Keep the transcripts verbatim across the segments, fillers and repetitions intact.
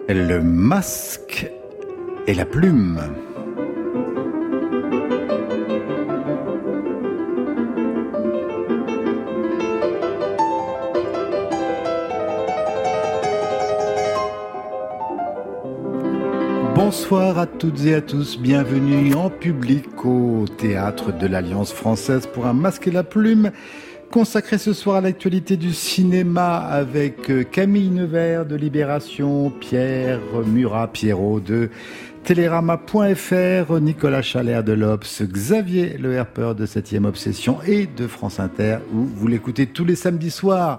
Le masque et la plume. Bonsoir à toutes et à tous, bienvenue en public au Théâtre de l'Alliance française pour un masque et la plume, consacré ce soir à l'actualité du cinéma avec Camille Nevers de Libération, Pierre Murat Pierrot de Télérama point F R, Nicolas Chalère de l'Obs, Xavier Le Herpeur de septième Obsession et de France Inter, où vous l'écoutez tous les samedis soirs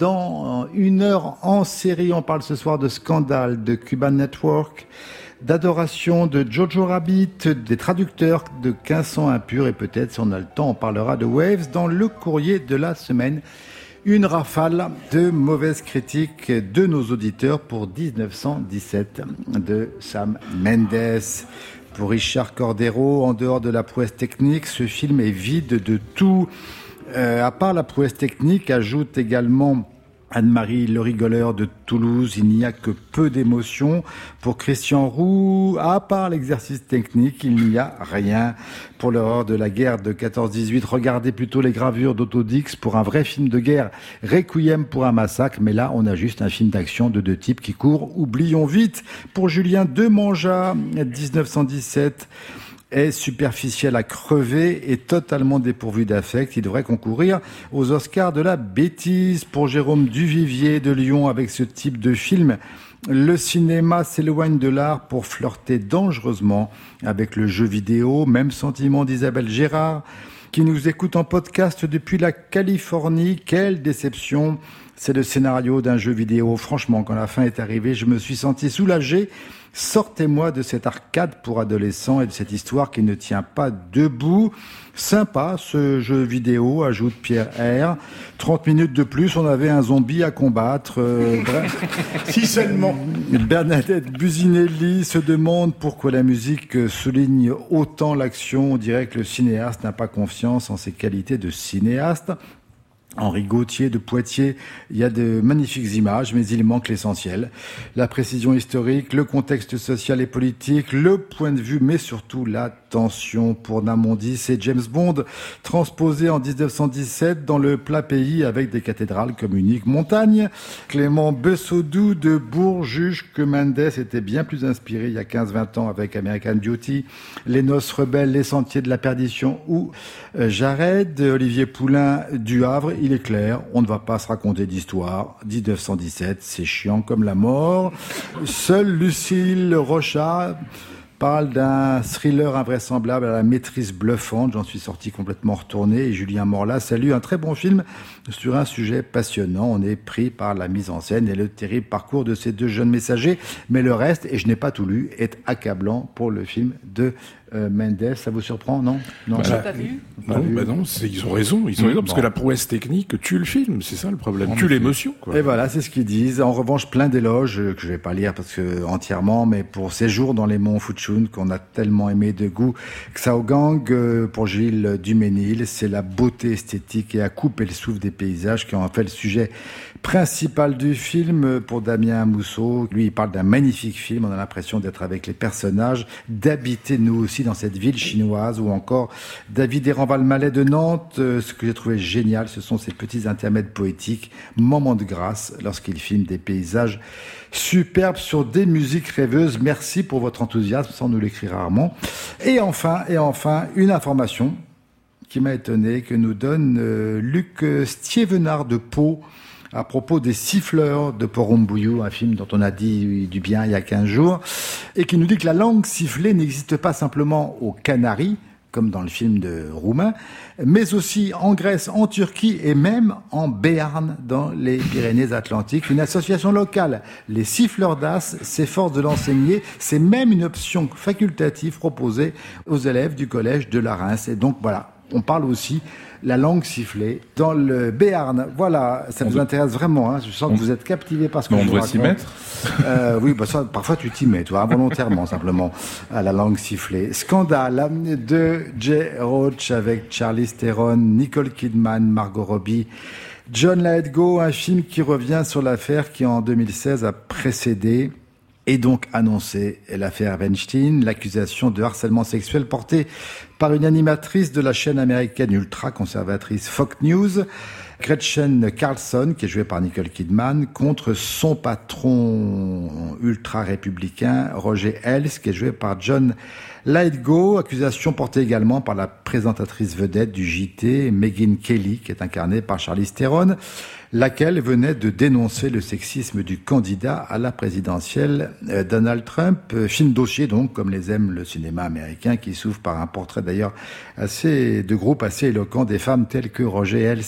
dans une heure en série. On parle ce soir de Scandale, de Cuban Network, d'Adoration, de Jojo Rabbit, des traducteurs de quinze cents impurs et peut-être, si on a le temps, on parlera de Waves dans le courrier de la semaine. Une rafale de mauvaises critiques de nos auditeurs pour dix-neuf cent dix-sept de Sam Mendes. Pour Richard Cordero, en dehors de la prouesse technique, ce film est vide de tout. Euh, à part la prouesse technique, ajoute également Anne-Marie Le Rigoleur de Toulouse, il n'y a que peu d'émotions. Pour Christian Roux, à part l'exercice technique, il n'y a rien. Pour l'horreur de la guerre de quatorze dix-huit, regardez plutôt les gravures d'Autodix. Pour un vrai film de guerre, Requiem pour un massacre. Mais là, on a juste un film d'action de deux types qui courent. Oublions vite. Pour Julien Demanja, dix-neuf cent dix-sept... est superficiel à crever et totalement dépourvu d'affect. Il devrait concourir aux Oscars de la bêtise. Pour Jérôme Duvivier de Lyon, avec ce type de film, le cinéma s'éloigne de l'art pour flirter dangereusement avec le jeu vidéo. Même sentiment d'Isabelle Gérard, qui nous écoute en podcast depuis la Californie. Quelle déception! C'est le scénario d'un jeu vidéo. Franchement, quand la fin est arrivée, je me suis senti soulagé. Sortez-moi de cette arcade pour adolescents et de cette histoire qui ne tient pas debout. Sympa ce jeu vidéo, ajoute Pierre R. trente minutes de plus, on avait un zombie à combattre. Euh, bref. Si seulement. Bernadette Businelli se demande pourquoi la musique souligne autant l'action. On dirait que le cinéaste n'a pas confiance en ses qualités de cinéaste. Henri Gauthier de Poitiers, il y a de magnifiques images, mais il manque l'essentiel. La précision historique, le contexte social et politique, le point de vue, mais surtout la tension. Pour Namondi, c'est James Bond, transposé en dix-neuf cent dix-sept dans le plat pays avec des cathédrales comme unique montagne. Clément Bessodou de Bourges juge que Mendes était bien plus inspiré il y a quinze vingt ans avec American Beauty, Les Noces Rebelles, Les Sentiers de la Perdition ou Jared. Olivier Poulain du Havre, il est clair, on ne va pas se raconter d'histoire. dix-neuf cent dix-sept, c'est chiant comme la mort. Seule Lucille Rochat parle d'un thriller invraisemblable à la maîtrise bluffante. J'en suis sorti complètement retourné. Et Julien Morla salue un très bon film sur un sujet passionnant. On est pris par la mise en scène et le terrible parcours de ces deux jeunes messagers. Mais le reste, et je n'ai pas tout lu, est accablant pour le film de Euh, Mendes. Ça vous surprend, non? Non, bah, pas vu. Non, bah non, c'est, ils ont raison, ils ont mmh, raison, parce bon. que la prouesse technique tue le film, c'est ça le problème, tue l'émotion, quoi. Et voilà, c'est ce qu'ils disent. En revanche, plein d'éloges, que je vais pas lire parce que entièrement, mais pour Séjour dans les monts Fuchun, qu'on a tellement aimé de goût. Xiaogang, euh, pour Gilles Duménil, c'est la beauté esthétique et à couper le souffle des paysages qui ont en fait le sujet principal du film. Pour Damien Mousseau, lui, il parle d'un magnifique film, on a l'impression d'être avec les personnages, d'habiter nous aussi dans cette ville chinoise. Ou encore David Héran-Valmalais de Nantes, euh, ce que j'ai trouvé génial, ce sont ces petits intermèdes poétiques, moments de grâce lorsqu'il filme des paysages superbes sur des musiques rêveuses. Merci pour votre enthousiasme, ça on nous l'écrit rarement. Et enfin, et enfin, une information qui m'a étonné, que nous donne euh, Luc Stievenard de Pau, à propos des Siffleurs de Porumboiu, un film dont on a dit du bien il y a quinze jours, et qui nous dit que la langue sifflée n'existe pas simplement aux Canaries, comme dans le film de Roumain, mais aussi en Grèce, en Turquie et même en Béarn, dans les Pyrénées-Atlantiques. Une association locale, les Siffleurs d'As, s'efforce de l'enseigner. C'est même une option facultative proposée aux élèves du collège de la Reims. Et donc voilà, on parle aussi la langue sifflée dans le Béarn. Voilà, ça on vous doit... intéresse vraiment, hein. Je sens on... que vous êtes captivé par ce que on je vous doit raconte. s'y mettre. Euh, oui, bah ça, parfois tu t'y mets, toi, involontairement, simplement, à la langue sifflée. Scandale de Jay Roach avec Charlize Theron, Nicole Kidman, Margot Robbie, John Lithgow, un film qui revient sur l'affaire qui, en deux mille seize, a précédé Et donc annoncé l'affaire Weinstein, l'accusation de harcèlement sexuel portée par une animatrice de la chaîne américaine ultra-conservatrice Fox News, Gretchen Carlson, qui est jouée par Nicole Kidman, contre son patron ultra-républicain Roger Ailes, qui est joué par John Lithgow. Accusation portée également par la présentatrice vedette du J T, Megyn Kelly, qui est incarnée par Charlize Theron, laquelle venait de dénoncer le sexisme du candidat à la présidentielle Donald Trump. Film dossier donc, comme les aime le cinéma américain, qui s'ouvre par un portrait d'ailleurs assez de groupe assez éloquent des femmes telles que Roger Ailes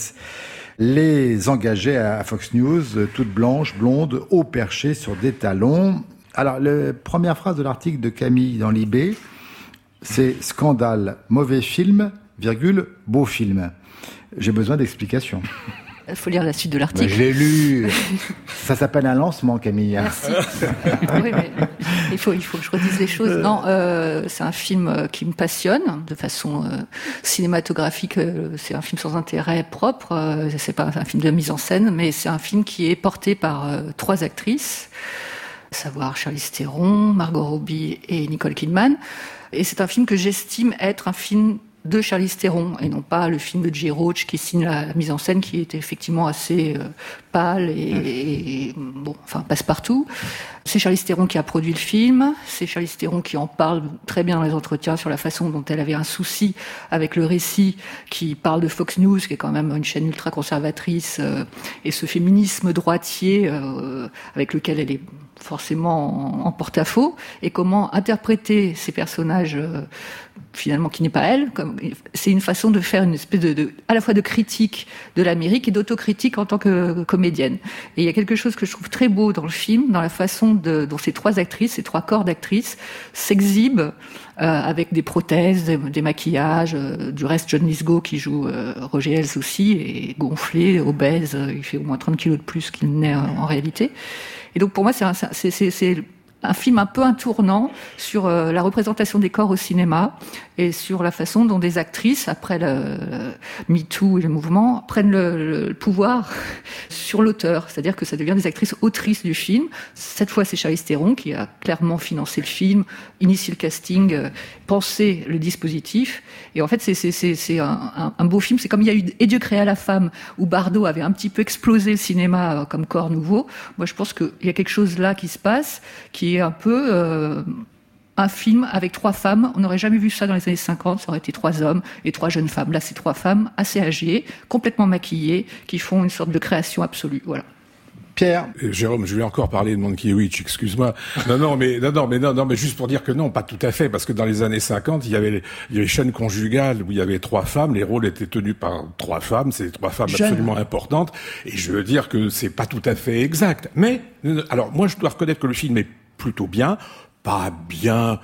les engageait à Fox News, toutes blanches, blondes, haut perchées sur des talons. Alors, la première phrase de l'article de Camille dans Libé, c'est « Scandale, mauvais film, virgule, beau film ». J'ai besoin d'explications. Il faut lire la suite de l'article. Mais je l'ai lu. Ça s'appelle un lancement, Camille. Merci. Oui, mais il faut, il faut que je redise les choses. Non, euh, c'est un film qui me passionne de façon euh, cinématographique. Euh, c'est un film sans intérêt propre. Euh, c'est pas un film de mise en scène, mais c'est un film qui est porté par euh, trois actrices, à savoir Charlize Theron, Margot Robbie et Nicole Kidman. Et c'est un film que j'estime être un film de Charlize Theron et non pas le film de Jay Roach qui signe la, la mise en scène, qui est effectivement assez euh, pâle et, et bon, enfin passe-partout. C'est Charlize Theron qui a produit le film, c'est Charlize Theron qui en parle très bien dans les entretiens sur la façon dont elle avait un souci avec le récit qui parle de Fox News, qui est quand même une chaîne ultra-conservatrice, euh, et ce féminisme droitier euh, avec lequel elle est forcément en, en porte-à-faux, et comment interpréter ces personnages euh, finalement qui n'est pas elle. Comme, c'est une façon de faire une espèce de, de à la fois de critique de l'Amérique et d'autocritique en tant que comédienne. Et il y a quelque chose que je trouve très beau dans le film, dans la façon de, dont ces trois actrices, ces trois corps d'actrices s'exhibent euh, avec des prothèses, des, des maquillages. Euh, du reste, John Lithgow qui joue euh, Roger Ailes aussi est gonflé, obèse, il fait au moins trente kilos de plus qu'il n'est en, en réalité. Et donc pour moi, c'est un, c'est, c'est, c'est un film un peu un tournant sur euh, la représentation des corps au cinéma et sur la façon dont des actrices, après le, le MeToo et le mouvement, prennent le, le pouvoir sur l'auteur. C'est-à-dire que ça devient des actrices autrices du film. Cette fois, c'est Charlize Theron qui a clairement financé le film, initié le casting, euh, pensé le dispositif. Et en fait, c'est, c'est, c'est, c'est un, un, un beau film. C'est comme il y a eu Et Dieu créa la femme, où Bardot avait un petit peu explosé le cinéma euh, comme corps nouveau. Moi, je pense qu'il y a quelque chose là qui se passe, qui est un peu euh, un film avec trois femmes. On n'aurait jamais vu ça dans les années cinquante, ça aurait été trois hommes et trois jeunes femmes. Là, c'est trois femmes assez âgées, complètement maquillées, qui font une sorte de création absolue. Voilà. Pierre. Euh, Jérôme, je vais encore parler de Mankiewicz, excuse-moi. Non, non, mais non, non, mais non, non, mais juste pour dire que non, pas tout à fait, parce que dans les années cinquante, il y avait les, il y avait les chaînes conjugales où il y avait trois femmes, les rôles étaient tenus par trois femmes, c'est trois femmes Jeune. absolument importantes, et je veux dire que c'est pas tout à fait exact. Mais alors, moi, je dois reconnaître que le film est plutôt bien, pas bien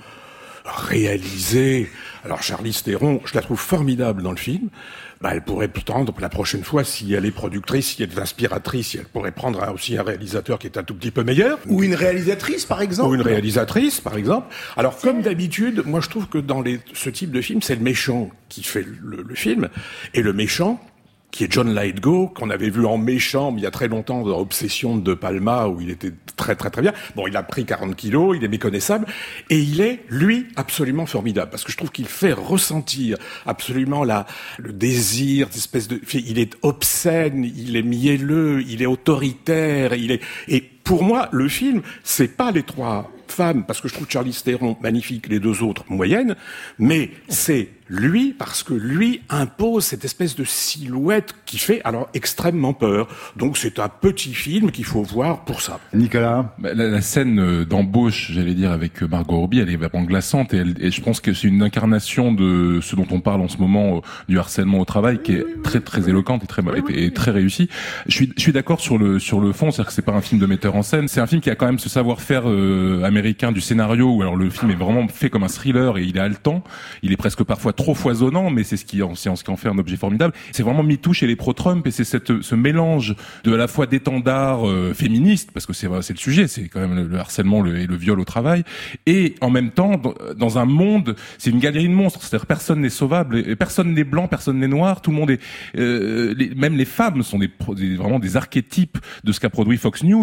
réalisé. Alors Charlize Theron, je la trouve formidable dans le film. Bah, elle pourrait prendre la prochaine fois, si elle est productrice, si elle est inspiratrice, si elle pourrait prendre un, aussi un réalisateur qui est un tout petit peu meilleur. Ou une réalisatrice, par exemple. Ou une réalisatrice, par exemple. Alors, comme d'habitude, moi je trouve que dans les, ce type de film, c'est le méchant qui fait le, le film. Et le méchant, qui est John Lithgow, qu'on avait vu en méchant, mais il y a très longtemps, dans Obsession de De Palma, où il était très très très bien. Bon, il a pris quarante kilos, il est méconnaissable, et il est, lui, absolument formidable, parce que je trouve qu'il fait ressentir absolument la, le désir, cette espèce de, il est obscène, il est mielleux, il est autoritaire, il est, et pour moi, le film, c'est pas les trois femmes, parce que je trouve Charlize Theron magnifique, les deux autres moyennes, mais c'est lui, parce que lui impose cette espèce de silhouette qui fait alors extrêmement peur. Donc c'est un petit film qu'il faut voir pour ça. Nicolas, la, la scène d'embauche, j'allais dire, avec Margot Robbie, elle est vraiment glaçante, et, elle, et je pense que c'est une incarnation de ce dont on parle en ce moment, du harcèlement au travail, qui est très très éloquente et très et, et très réussie. Je suis je suis d'accord sur le sur le fond, c'est-à-dire que c'est pas un film de metteur en scène, c'est un film qui a quand même ce savoir-faire euh, américain du scénario, où alors le film est vraiment fait comme un thriller et il est haletant, il est presque parfois trop foisonnant, mais c'est ce qui en, c'est ce qui en fait un objet formidable. C'est vraiment MeToo chez les pro-Trump, et c'est cette, ce mélange de à la fois d'étendards euh, féministes, parce que c'est c'est le sujet, c'est quand même le, le harcèlement le, et le viol au travail, et en même temps dans, dans un monde, c'est une galerie de monstres, c'est-à-dire personne n'est sauvable, et personne n'est blanc, personne n'est noir, tout le monde est, euh, les, même les femmes sont des, des vraiment des archétypes de ce qu'a produit Fox News, et sont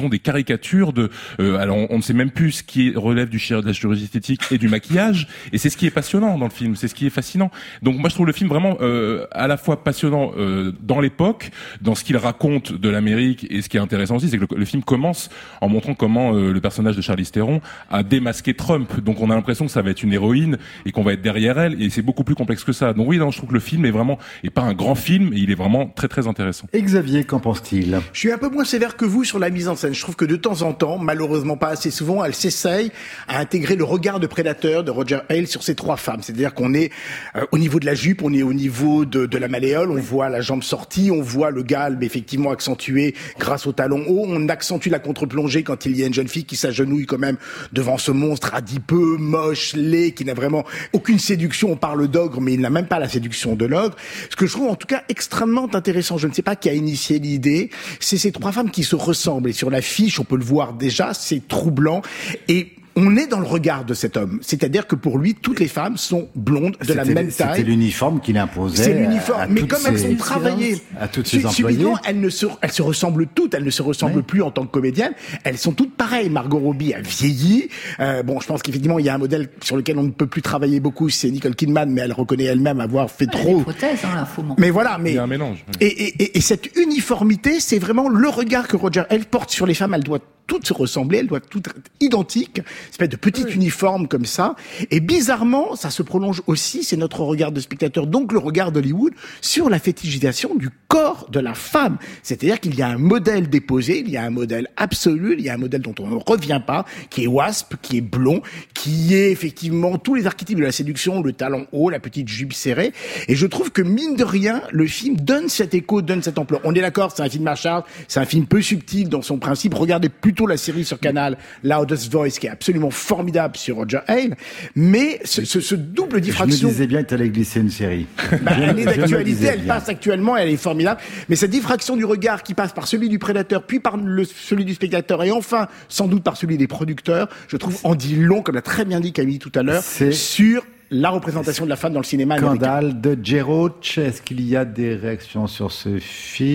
sont des caricatures de. Euh, alors, on, on ne sait même plus ce qui relève du chir- de la chirurgie esthétique et du maquillage, et c'est ce qui est passionnant dans le film. C'est ce qui est fascinant. Donc, moi, je trouve le film vraiment euh, à la fois passionnant euh, dans l'époque, dans ce qu'il raconte de l'Amérique, et ce qui est intéressant aussi, c'est que le, le film commence en montrant comment euh, le personnage de Charlize Theron a démasqué Trump. Donc, on a l'impression que ça va être une héroïne et qu'on va être derrière elle, et c'est beaucoup plus complexe que ça. Donc, oui, non, je trouve que le film est vraiment, est pas un grand film, et il est vraiment très très intéressant. Et Xavier, qu'en pense-t-il ? Je suis un peu moins sévère que vous sur la mise en scène. Je trouve que de temps en temps, malheureusement pas assez souvent, elle s'essaye à intégrer le regard de prédateur de Roger Hale sur ces trois femmes. C'est-à-dire qu'on est euh, au niveau de la jupe, on est au niveau de, de la malléole, on voit la jambe sortie, on voit le galbe effectivement accentué grâce au talon haut, on accentue la contre-plongée quand il y a une jeune fille qui s'agenouille quand même devant ce monstre adipeux, moche, laid, qui n'a vraiment aucune séduction. On parle d'ogre, mais il n'a même pas la séduction de l'ogre. Ce que je trouve en tout cas extrêmement intéressant, je ne sais pas qui a initié l'idée, c'est ces trois femmes qui se ressemblent. Et sur l'affiche, on peut le voir déjà, c'est troublant. Et on est dans le regard de cet homme. C'est-à-dire que pour lui, toutes les femmes sont blondes, de la même taille. C'était l'uniforme qu'il imposait. C'est l'uniforme. À, à Mais comme elles ses, sont travaillées, à toutes ses employées. Subitement, elles, ne se, elles se ressemblent toutes. Elles ne se ressemblent oui. plus en tant que comédiennes. Elles sont toutes pareilles. Margot Robbie a vieilli. Euh, bon, je pense qu'effectivement, il y a un modèle sur lequel on ne peut plus travailler beaucoup. C'est Nicole Kidman, mais elle reconnaît elle-même avoir fait ouais, trop. Des prothèses, hein, là, faut mais voilà, mais il y a un mélange. Et, et, et, et cette uniformité, c'est vraiment le regard que Roger Hale porte sur les femmes. Elle doit toutes se ressembler, elles doivent toutes être identiques, une espèce de petit oui. uniforme comme ça. Et bizarrement, ça se prolonge aussi, c'est notre regard de spectateur, donc le regard d'Hollywood, sur la fétichisation du corps de la femme. C'est-à-dire qu'il y a un modèle déposé, il y a un modèle absolu, il y a un modèle dont on ne revient pas, qui est wasp, qui est blond, qui est effectivement tous les archétypes de la séduction, le talon haut, la petite jupe serrée. Et je trouve que mine de rien, le film donne cet écho, donne cette ampleur. On est d'accord, c'est un film Marshall, c'est un film peu subtil dans son principe. Regardez plutôt la série sur Canal, Loudest Voice, qui est absolument formidable sur Roger Hale, mais ce, ce, ce double diffraction... Je me disais bien que tu allais glisser une série. Bah, elle est d'actualité, elle bien. passe actuellement, elle est formidable, mais cette diffraction du regard qui passe par celui du prédateur, puis par le, celui du spectateur, et enfin, sans doute par celui des producteurs, je trouve en dit long, comme l'a très bien dit Camille tout à l'heure, c'est... sur la représentation de la femme dans le cinéma américain. Scandale de Geroch. Est-ce qu'il y a des réactions sur ce film ?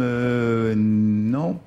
euh, Non.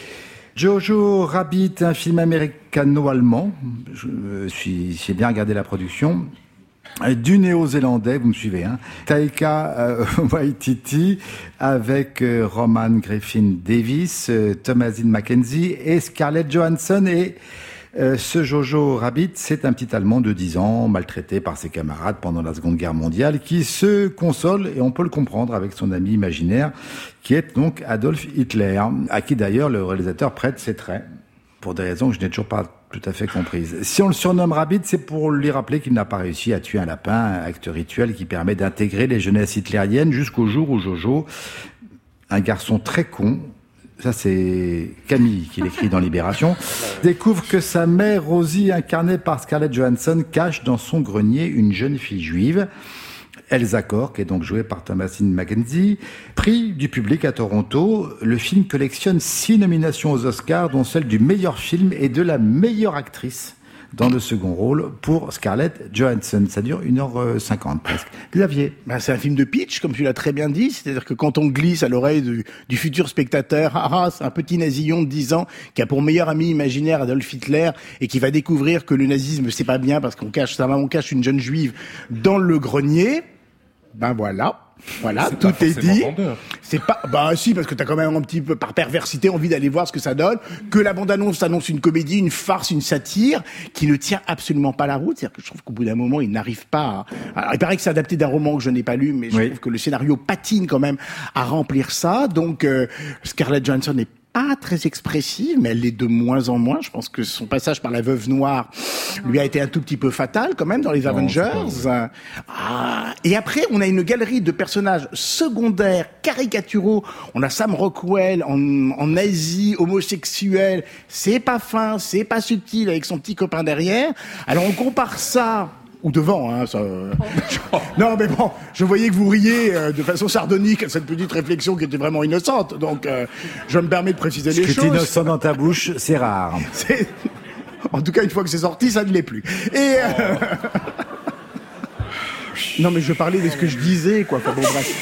Jojo Rabbit, un film américano-allemand. Je suis, j'ai bien regardé la production. Du néo-zélandais, vous me suivez, hein. Taika euh, Waititi avec euh, Roman Griffin Davis, euh, Thomasin McKenzie et Scarlett Johansson. Et euh, ce Jojo Rabbit, c'est un petit Allemand de dix ans, maltraité par ses camarades pendant la Seconde Guerre mondiale, qui se console, et on peut le comprendre, avec son ami imaginaire, qui est donc Adolf Hitler, à qui d'ailleurs le réalisateur prête ses traits, pour des raisons que je n'ai toujours pas tout à fait comprises. Si on le surnomme Rabbit, c'est pour lui rappeler qu'il n'a pas réussi à tuer un lapin, un acte rituel qui permet d'intégrer les jeunesses hitlériennes jusqu'au jour où Jojo, un garçon très con, ça c'est Camille qui l'écrit dans Libération, découvre que sa mère Rosie, incarnée par Scarlett Johansson, cache dans son grenier une jeune fille juive. Elsa Cork est donc jouée par Thomasin McKenzie. Prix du public à Toronto, le film collectionne six nominations aux Oscars, dont celle du meilleur film et de la meilleure actrice dans le second rôle pour Scarlett Johansson. Ça dure une heure cinquante presque. Xavier. Ben, c'est un film de pitch, comme tu l'as très bien dit. C'est-à-dire que quand on glisse à l'oreille du, du futur spectateur, ah, ah, c'est un petit nasillon de dix ans qui a pour meilleur ami imaginaire Adolf Hitler et qui va découvrir que le nazisme, c'est pas bien parce qu'on cache, ça va, on cache une jeune juive dans le grenier. Ben voilà. Voilà, c'est tout est dit. Vendeur. C'est pas, bah si, parce que t'as quand même un petit peu par perversité envie d'aller voir ce que ça donne, que la bande-annonce annonce une comédie, une farce, une satire, qui ne tient absolument pas la route. C'est-à-dire que je trouve qu'au bout d'un moment, il n'arrive pas à... Alors, il paraît que c'est adapté d'un roman que je n'ai pas lu, mais je oui. trouve que le scénario patine quand même à remplir ça. Donc, euh, Scarlett Johansson n'est pas très expressive, mais elle l'est de moins en moins. Je pense que son passage par la Veuve Noire lui a été un tout petit peu fatal, quand même, dans les non, Avengers. Ah. Et après, on a une galerie de personnages secondaires, caricaturaux. On a Sam Rockwell en, en Asie, homosexuel. C'est pas fin, c'est pas subtil, avec son petit copain derrière. Alors, on compare ça... ou devant, hein, ça... Non, mais bon, je voyais que vous riez euh, de façon sardonique à cette petite réflexion qui était vraiment innocente, donc euh, je me permets de préciser Ce les choses. Ce qui est innocent dans ta bouche, c'est rare. C'est... En tout cas, une fois que c'est sorti, ça ne l'est plus. Et... Euh... Non, mais je parlais de ce que je disais, quoi. Enfin, bon, bref.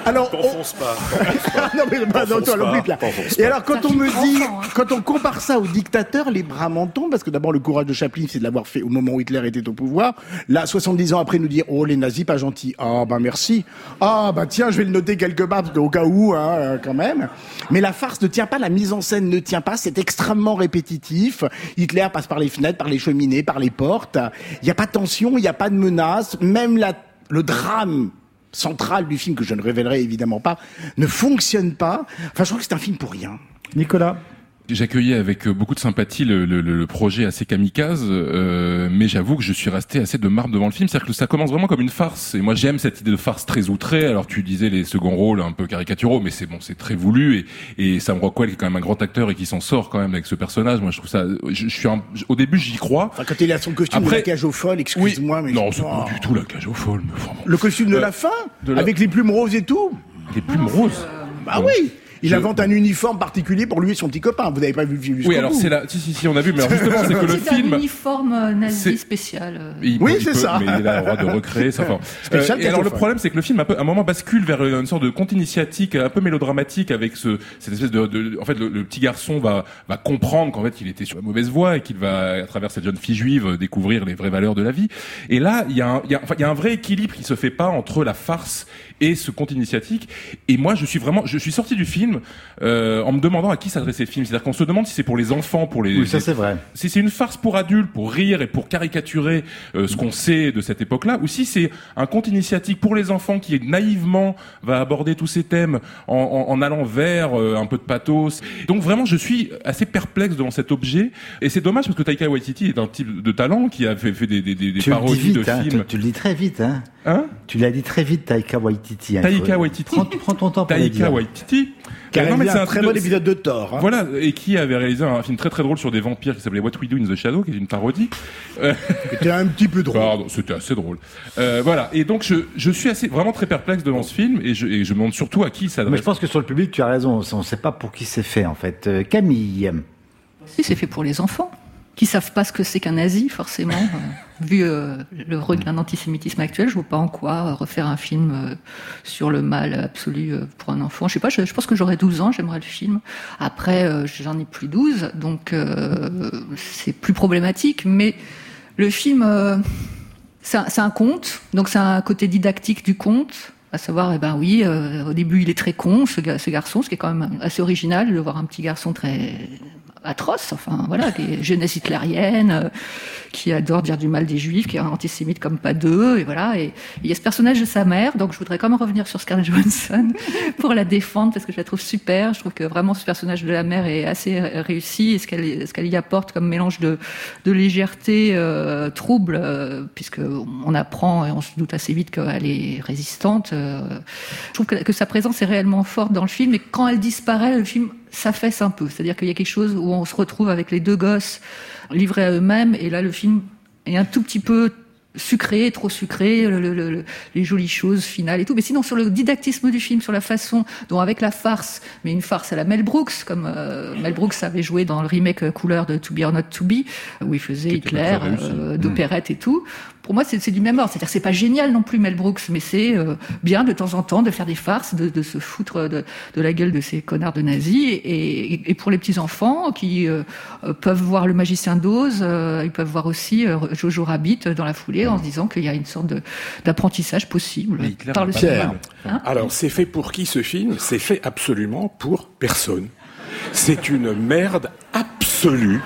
Alors, T'enfonce on... pas. t'enfonce pas. non, mais bah, non, T'enfonce toi, pas, l'oublie, là. t'enfonce Et pas. alors, quand Ça on me fait dit, enfant, hein. quand on compare ça au dictateur, les bras m'en tombent, parce que d'abord, le courage de Chaplin, c'est de l'avoir fait au moment où Hitler était au pouvoir. Là, soixante-dix ans après, nous dire, oh, les nazis, pas gentils. Ah, bah, merci. Ah, bah, tiens, je vais le noter quelque part, parce qu'au cas où, hein, euh, quand même. Mais la farce ne tient pas, la mise en scène ne tient pas, c'est extrêmement répétitif. Hitler passe par les fenêtres, par les cheminées, par les portes. Il n'y a pas de tension, il n'y a pas de menace. Même la, le drame central du film, que je ne révélerai évidemment pas, ne fonctionne pas. Enfin, je trouve que c'est un film pour rien. Nicolas. J'accueillais avec beaucoup de sympathie le, le, le projet assez kamikaze, euh, mais j'avoue que je suis resté assez de marbre devant le film. C'est-à-dire que ça commence vraiment comme une farce. Et moi, j'aime cette idée de farce très outrée. Alors, tu disais les seconds rôles un peu caricaturaux, mais c'est bon, c'est très voulu. Et, et Sam Rockwell, qui est quand même un grand acteur et qui s'en sort quand même avec ce personnage. Moi, je trouve ça. Je, je suis un, au début, j'y crois. Enfin, quand il a son costume Après, de la cage aux folles, excuse-moi, oui, mais non, je... c'est pas du tout la cage aux folles. Mais vraiment. Le costume de Euh, la fin, de la- avec les plumes roses et tout. Les plumes roses. Bah oui. Il Je- invente un uniforme particulier pour lui et son petit copain. Vous n'avez pas vu le film jusqu'au Oui, alors bout. c'est là. Si, si, si, on a vu. Mais alors justement, c'est que le C'est un film. uniforme euh, nazi c'est- spécial. euh. Il Oui, peut- il c'est peut, ça. Mais il a le droit de recréer ça. Enfin, Spécial euh, et alors le Cajofol. problème, c'est que le film, un peu, à un moment, bascule vers une sorte de conte initiatique, un peu mélodramatique, avec ce, cette espèce de, de en fait, le, le petit garçon va, va comprendre qu'en fait, il était sur la mauvaise voie et qu'il va, à travers cette jeune fille juive, découvrir les vraies valeurs de la vie. Et là, il y a un, il y a, enfin, il y a un vrai équilibre qui se fait pas entre la farce et ce conte initiatique. Et moi, je suis vraiment, je suis sorti du film euh, en me demandant à qui s'adressait le film. C'est-à-dire qu'on se demande si c'est pour les enfants, pour les. Oui, ça les- c'est vrai. si c'est une farce pour adultes, pour rire et pour caricaturer euh, ce qu'on sait de cette époque-là, ou si c'est un conte initiatique pour les enfants qui naïvement va aborder tous ces thèmes en, en, en allant vers euh, un peu de pathos. Donc vraiment, je suis assez perplexe devant cet objet, et c'est dommage parce que Taika Waititi est un type de talent qui a fait, fait des, des, des, des Tu le dis parodies vite, de hein, films. tu, tu le dis très vite. Hein. Hein Tu l'as dit très vite, Taika Waititi. Hein, il Taika faut- Waititi. Prends, prends ton temps pour le Taika dire. Waititi. Qui a Euh, non, mais réalisé c'est un un très truc bon de- épisode de Thor. Hein. Voilà, et qui avait réalisé un film très très drôle sur des vampires qui s'appelait What We Do in the Shadow, qui est une parodie. Euh, C'était un petit peu drôle. Pardon, c'était assez drôle. Euh, voilà, et donc je, je suis assez vraiment très perplexe devant ce film, et je, et je me demande surtout à qui il Mais s'adresse. je pense que sur le public, tu as raison. On ne sait pas pour qui c'est fait, en fait. Euh, Camille. Si, c'est fait pour les enfants, qui savent pas ce que c'est qu'un nazi, forcément. Euh, vu euh, le regain d'antisémitisme actuel, je vois pas en quoi euh, refaire un film euh, sur le mal absolu euh, pour un enfant. Je sais pas, je, je pense que j'aurais douze ans, j'aimerais le film. Après, euh, j'en ai plus douze, donc euh, c'est plus problématique, mais le film, euh, c'est un, c'est un conte, donc c'est un côté didactique du conte. À savoir, eh ben oui, euh, au début il est très con, ce, ga- ce garçon, ce qui est quand même assez original de voir un petit garçon très atroce, enfin voilà, qui est jeunesse hitlérienne, euh, qui adore dire du mal des juifs, qui est un antisémite comme pas deux, et voilà. Et il y a ce personnage de sa mère, donc je voudrais quand même revenir sur Scarlett Johansson pour la défendre parce que je la trouve super. Je trouve que vraiment ce personnage de la mère est assez réussi, et ce qu'elle ce qu'elle y apporte comme mélange de de légèreté euh, trouble, euh, puisque on apprend et on se doute assez vite qu'elle est résistante. Euh, je trouve que, que sa présence est réellement forte dans le film, et quand elle disparaît, le film s'affaisse un peu. C'est-à-dire qu'il y a quelque chose où on se retrouve avec les deux gosses livrés à eux-mêmes, et là le film est un tout petit peu sucré, trop sucré, le, le, le, les jolies choses finales et tout. Mais sinon, sur le didactisme du film, sur la façon dont, avec la farce, mais une farce à la Mel Brooks, comme euh, Mel Brooks avait joué dans le remake couleur de To Be or Not To Be, où il faisait Qui était Hitler, très réussi. euh, d'opérette et tout. Pour moi, c'est, c'est du même ordre. C'est-à-dire, c'est pas génial non plus Mel Brooks, mais c'est euh, bien de temps en temps de faire des farces, de, de se foutre de, de la gueule de ces connards de nazis. Et, et, et pour les petits enfants qui euh, peuvent voir Le Magicien d'Oz, euh, ils peuvent voir aussi euh, Jojo Rabbit dans la foulée, en se disant qu'il y a une sorte de, d'apprentissage possible Mais Hitler par n'a le pas cinéma. de mal. Hein Alors, c'est fait pour qui ce film? C'est fait absolument pour personne. C'est une merde absolue.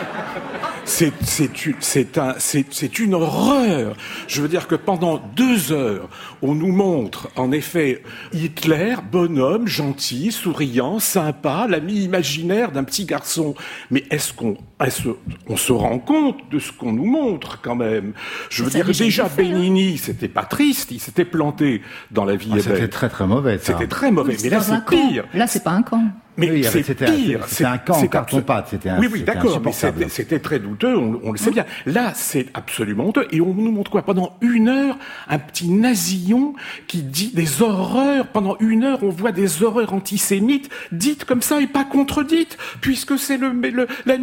C'est, c'est, une, c'est, un, c'est, c'est une horreur. Je veux dire que pendant deux heures, on nous montre, en effet, Hitler, bonhomme, gentil, souriant, sympa, l'ami imaginaire d'un petit garçon. Mais est-ce qu'on, est-ce, on se rend compte de ce qu'on nous montre, quand même? Je veux Ça a dire, déjà déjà, été fait, hein. Benigni, c'était pas triste, il s'était planté dans La vie Ah, est c'était belle. très très mauvais. Ça. C'était très mauvais. Mais là, dans un c'est camp. pire. Là, c'est pas un camp. Mais Oui, c'est c'était- pire. c'était un camp en carton-pâte, c'était un- Oui, oui, c'était d'accord, mais insupportable. c'était, c'était très douteux, on, on le sait bien. Là, c'est absolument honteux. Et on nous montre quoi? Pendant une heure, un petit nasillon qui dit des horreurs. Pendant une heure, on voit des horreurs antisémites dites comme ça et pas contredites, puisque c'est le, le l'ami imaginaire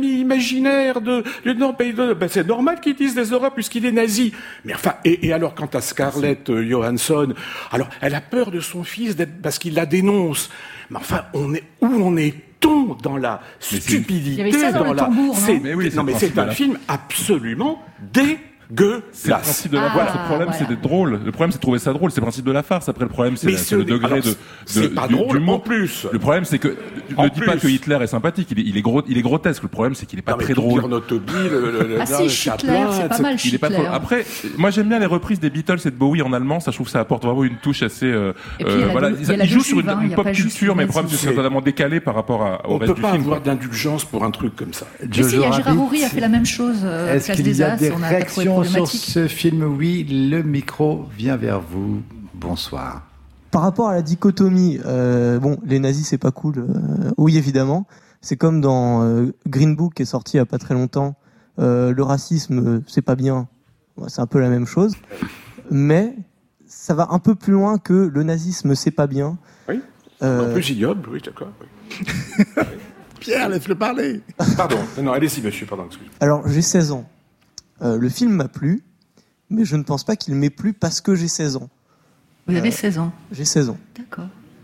imaginaire de lieutenant Payton. Ben, c'est normal qu'ils disent des horreurs puisqu'il est nazi. Mais enfin, et, et alors quant à Scarlett euh, Johansson, alors elle a peur de son fils d'être, parce qu'il la dénonce. Mais enfin, on est où on est-on dans la mais stupidité, il y avait ça dans, dans le la. tambour, non c'est, mais oui, c'est non, mais c'est un film absolument dégueulasse. C'est le principe de la Ah, farce. Le problème, voilà. c'est d'être drôle. Le problème, c'est de trouver ça drôle. C'est le principe de la farce. Après, le problème, c'est, Mais la- ce c'est le n'est- degré alors, de, de c'est pas du- drôle d'humour. en plus. Le problème, c'est que En ne dis pas plus. que Hitler est sympathique. Il est, il est gros, il est grotesque. Le problème, c'est qu'il est pas Non, mais très tout drôle. Chernobyl, le, le, le, Ah le- si, le Hitler, Chaplin, c'est pas c'est- mal, Il est pas Hitler. trop... Après, moi j'aime bien les reprises des Beatles et de Bowie en allemand. Ça, je trouve que ça apporte vraiment une touche assez. Euh, Et puis, il y a la voilà, deux- il y a ils la jouent deux sur une, juive, hein, une il y a pop pas juste culture, mais le une problème c'est que c'est nazie. totalement décalé par rapport à, au On reste peut du pas film. avoir quoi. d'indulgence pour un truc comme ça. Mais si, il y a Gérard Rabbit. Houry a fait la même chose, euh, Est-ce Classe qu'il y des a As, des on a pas trouvé réactions sur problématique. ce film? Oui, le micro vient vers vous. Bonsoir. Par rapport à la dichotomie, euh, bon, les nazis c'est pas cool, euh, oui évidemment. C'est comme dans euh, Green Book qui est sorti il y a pas très longtemps. Euh, le racisme euh, c'est pas bien, ouais, c'est un peu la même chose. Mais ça va un peu plus loin que le nazisme c'est pas bien. Oui. Euh, En plus ignoble, oui, d'accord. Oui. Pierre, laisse-le parler. Pardon, non, non, allez-y, monsieur, pardon, excusez-moi. alors j'ai seize ans. Euh, le film m'a plu, mais je ne pense pas qu'il m'ait plu parce que j'ai seize ans. Vous avez seize ans. J'ai seize ans. D'accord.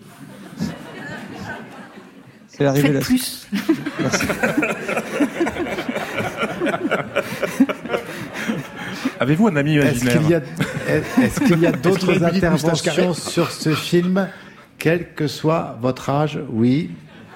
C'est la Faites révélation. plus. Avez-vous un ami Est-ce imaginaire qu'il y a, est-ce qu'il y a d'autres qu'il a une petite moustache carrée interventions sur ce film, quel que soit votre âge? Oui.